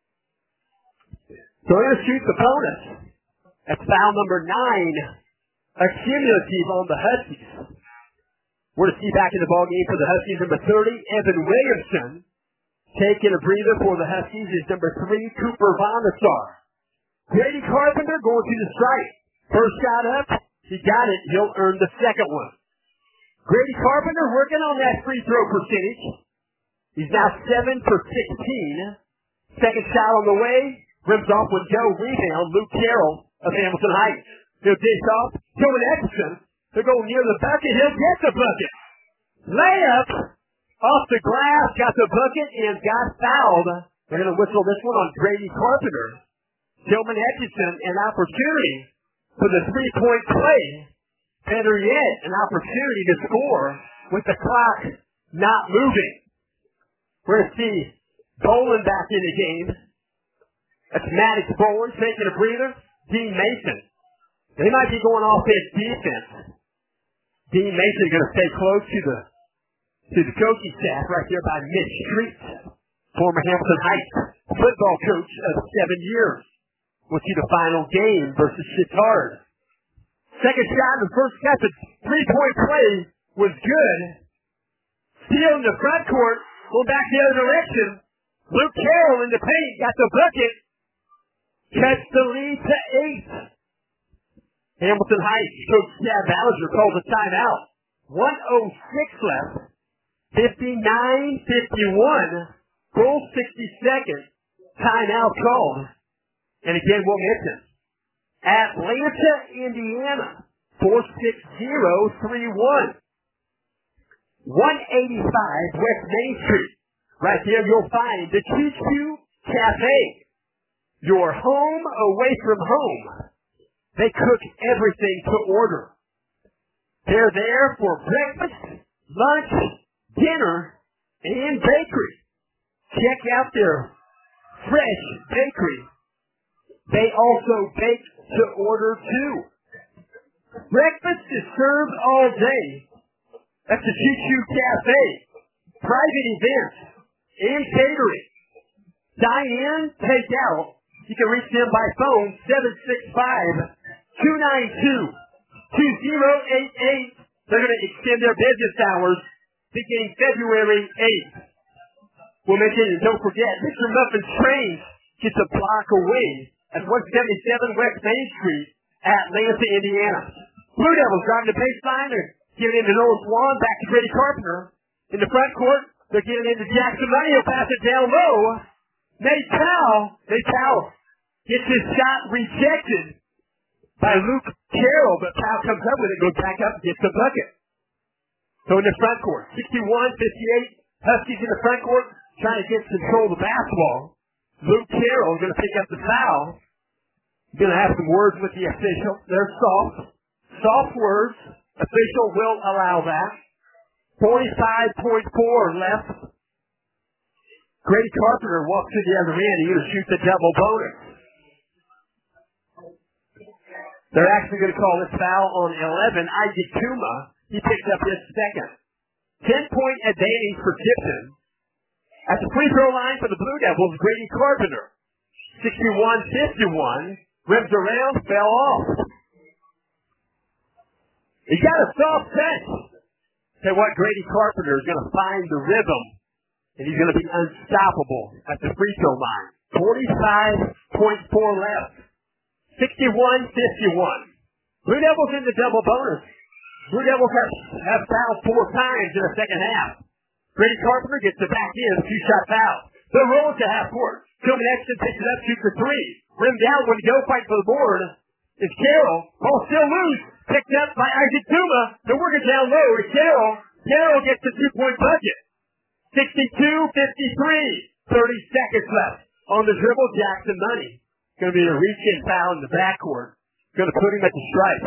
So they're going to shoot the bonus. That's foul number 9. A cumulative on the Huskies. We're to see back in the ball game for the Huskies, number 30, Evan Williamson. Taking a breather for the Huskies is number 3, Cooper Vonasar. Grady Carpenter going to the strike. First shot up, He got it. He'll earn the second one. Grady Carpenter working on that free throw percentage. He's now 7 for 16. Second shot on the way. Rims off with Joe. Rebound. Luke Carroll of Hamilton Heights. He'll dish off. Tillman Atkinson. He'll go near the bucket. He'll get the bucket. Layup off the glass. Got the bucket and got fouled. They're going to whistle this one on Grady Carpenter. Tillman Atkinson, an opportunity for the three-point play. Better yet, an opportunity to score with the clock not moving. We're going to see Boland back in the game. That's Maddox Boland taking a breather. Dean Mason. They might be going off his defense. Dean Mason is going to stay close to the coaching staff right there by Mitch Street, former Hamilton Heights football coach of 7 years. We'll see the final game versus Chittard. Second shot in the first half. The three-point play was good. Steele in the front court. Going back the other direction. Luke Carroll in the paint. Got the bucket. Cuts the lead to 8. Hamilton Heights coach Chad Ballinger calls a timeout. 1:06 left. 59-51. Full 60 seconds. Timeout called. And again, we'll mention Atlanta, Indiana, 46031. 185 West Main Street. Right there you'll find the Choo Choo Cafe. Your home away from home. They cook everything to order. They're there for breakfast, lunch, dinner, and bakery. Check out their fresh bakery. They also bake to order too. Breakfast is served all day. That's the Choo Choo Cafe. Private events and catering. Dine in, take out. You can reach them by phone, 765-292-2088. They're going to extend their business hours beginning February 8th. We'll mention, and don't forget, Mr. Muffin's Train gets a block away at 177 West Main Street, Atlanta, Indiana. Blue Devils driving the baseline. They're giving it to Noah Swan. Back to Grady Carpenter. In the front court, they're giving it to Jackson Money. He'll pass it down low. Nate Powell gets his shot rejected by Luke Carroll, but Powell comes up with it, goes back up and gets the bucket. So in the front court, 61-58. Huskies in the front court trying to get control of the basketball. Luke Carroll is going to pick up the foul. He's going to have some words with the official. They're soft. Soft words. Official will allow that. 45.4 left. Grady Carpenter walks to the other end. He's going to shoot the double bonus. They're actually going to call this foul on 11. Isaac Tuma. He picked up his second. 10-point advantage for Gibson. At the free throw line for the Blue Devils, Grady Carpenter. 61-51. Rims around, fell off. He got a soft touch. Say what, Grady Carpenter is going to find the rhythm, and he's going to be unstoppable at the free throw line. 45.4 left. 61-51. Blue Devils in the double bonus. Blue Devils have fouled 4 times in the second half. Grady Carpenter gets the back end, 2-shot foul. They'll roll it to half court. Tillman Atkinson picks it up, shoots for 3. Rim down when to go, fight for the board. It's Carroll. Ball still loose. Picked up by Isaac Tuma. They're working down low. It's Carroll. Carroll gets the 2-point bucket. 62-53. 30 seconds left. On the dribble, Jackson Money. Going to be a reach-in foul in the backcourt. Going to put him at the stripe.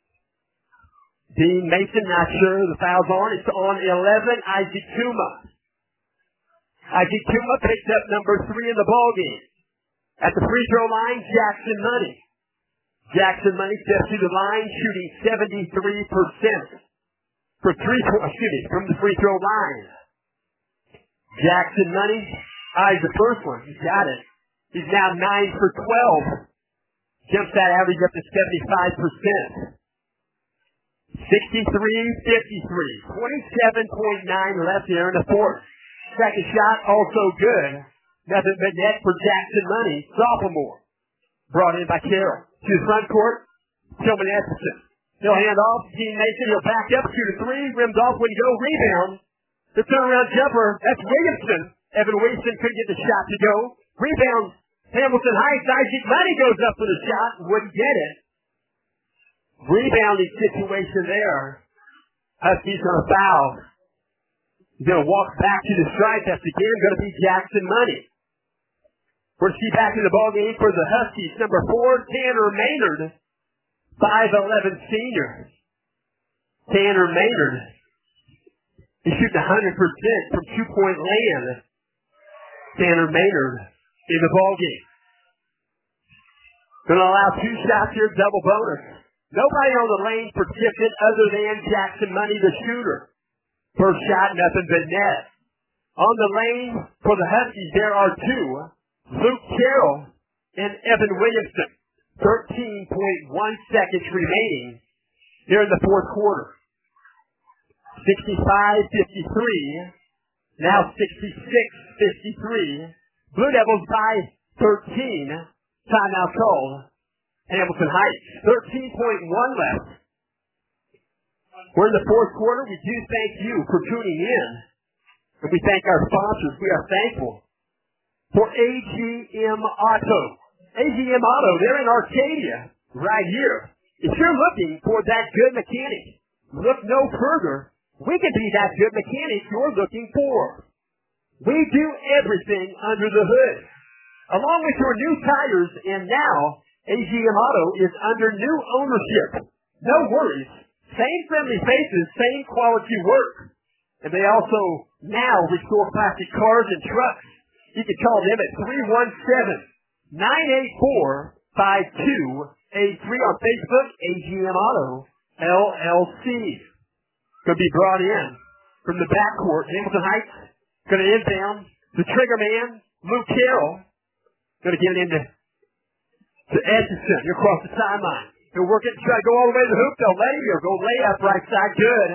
Dean Mason, not sure the foul's on. It's on 11, Isaac Tuma. Isaac Tuma picks up number 3 in the ballgame. At the free throw line, Jackson Money. Jackson Money steps to the line, shooting 73% from the free throw line. Jackson Money eyes the first one. He got it. He's now 9 for 12. Jumps that average up to 75%. 63-53. 27.9 left here in the fourth. Second shot also good. Nothing but net for Jackson Money, sophomore. Brought in by Carroll. To the front court, Tillman Atkinson. He'll hand off. Team Mason, he'll back up, shoot a three, rimmed off, when you go, rebound. The turnaround jumper, that's Williamson. Evan Williamson couldn't get the shot to go. Rebound, Hamilton Heights. Isaac Money goes up for the shot, wouldn't get it. Rebounding situation there. Huskies on a foul. He's going to walk back to the stripe. That's again going to be Jackson Money. We're going to see back in the ballgame for the Huskies. Number 4, Tanner Maynard. 5'11" senior. Tanner Maynard. He's shooting 100% from two-point land. Tanner Maynard in the ballgame. Going to allow 2 shots here, double bonus. Nobody on the lane for Tipton other than Jackson Money, the shooter. First shot, nothing but net. On the lane for the Huskies, there are 2. Luke Carroll and Evan Williamson. 13.1 seconds remaining here in the fourth quarter. 65-53. Now 66-53. Blue Devils by 13. Timeout called. Hamilton Heights. 13.1 left. We're in the fourth quarter. We do thank you for tuning in. And we thank our sponsors. We are thankful for AGM Auto. AGM Auto, they're in Arcadia, right here. If you're looking for that good mechanic, look no further. We can be that good mechanic you're looking for. We do everything under the hood. Along with your new tires, and now AGM Auto is under new ownership. No worries. Same friendly faces, same quality work. And they also now restore plastic cars and trucks. You can call them at 317-984-5283 on Facebook, AGM Auto, LLC. Going to be brought in from the backcourt. Hamilton Heights going to inbound. The trigger man, Luke Carroll, going to get it into Edgerton. You're across the sideline. He'll work it, try to go all the way to the hoop. They'll let him. He'll go layup right side. Good.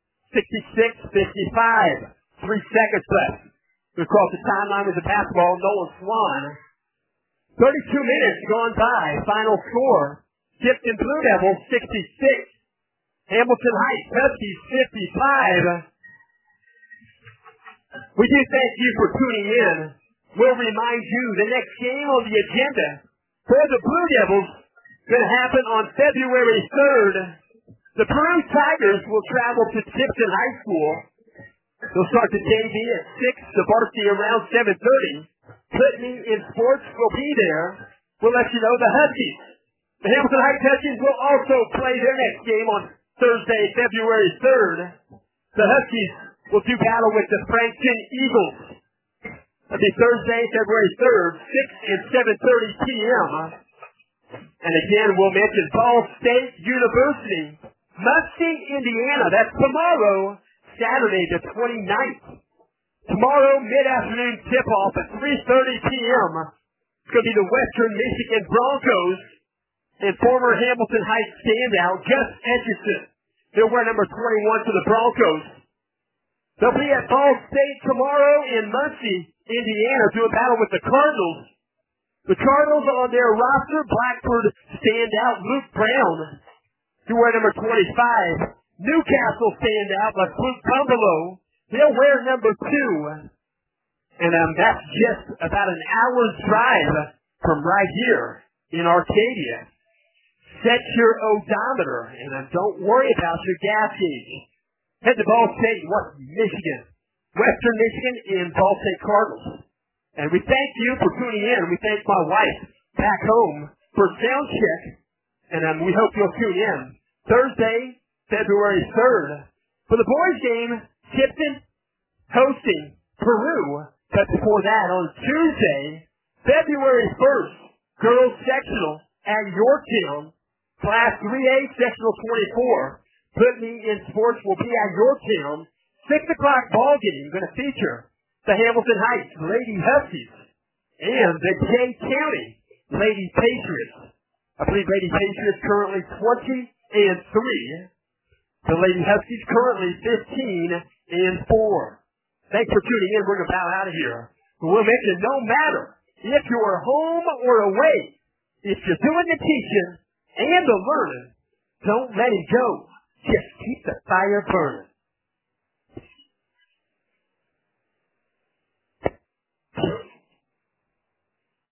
66-55. 3 seconds left. Across the timeline with the basketball, Nolan Swan. 32 minutes gone by. Final score. Tipton Blue Devils 66. Hamilton Heights Huskies 55. We do thank you for tuning in. We'll remind you the next game on the agenda for the Blue Devils going to happen on February 3rd. The Peru Tigers will travel to Tipton High School. They'll start the JV at 6, the varsity around 7:30. Whitney in sports will be there. We'll let you know the Huskies. The Hamilton Heights Huskies will also play their next game on Thursday, February 3rd. The Huskies will do battle with the Frankton Eagles. That'll be Thursday, February 3rd, 6 and 7:30 p.m. And again, we'll mention Ball State University, Muncie, Indiana. That's tomorrow, Saturday the 29th. Tomorrow, mid-afternoon tip-off at 3:30 p.m. It's going to be the Western Michigan Broncos and former Hamilton Heights standout, Gus Etchison. They'll wear number 21 for the Broncos. They'll be at Ball State tomorrow in Muncie, Indiana, doing battle with the Cardinals. The Cardinals on their roster, Blackford standout Luke Brown, who wear number 25. Newcastle standout like Luke Bumbalo. He'll wear number 2. And that's just about an hour's drive from right here in Arcadia. Set your odometer, and don't worry about your gas gauge. Head to Ball State, Michigan. Western Michigan in Ball State Cardinals. And we thank you for tuning in. We thank my wife back home for sound check. And we hope you'll tune in. Thursday, February 3rd. For the boys game, Tipton hosting Peru. But before that, on Tuesday, February 1st, girls sectional at Yorktown. Class 3A, sectional 24. Whitney in sports will be at Yorktown. 6 o'clock ball game going to feature the Hamilton Heights Lady Huskies and the Jay County Lady Patriots. I believe Lady Patriots currently 20-3. The Lady Huskies currently 15-4. Thanks for tuning in. We're going to bow out of here. We'll mention no matter if you're home or away, if you're doing the teaching and the learning, Don't let it go. Just keep the fire burning.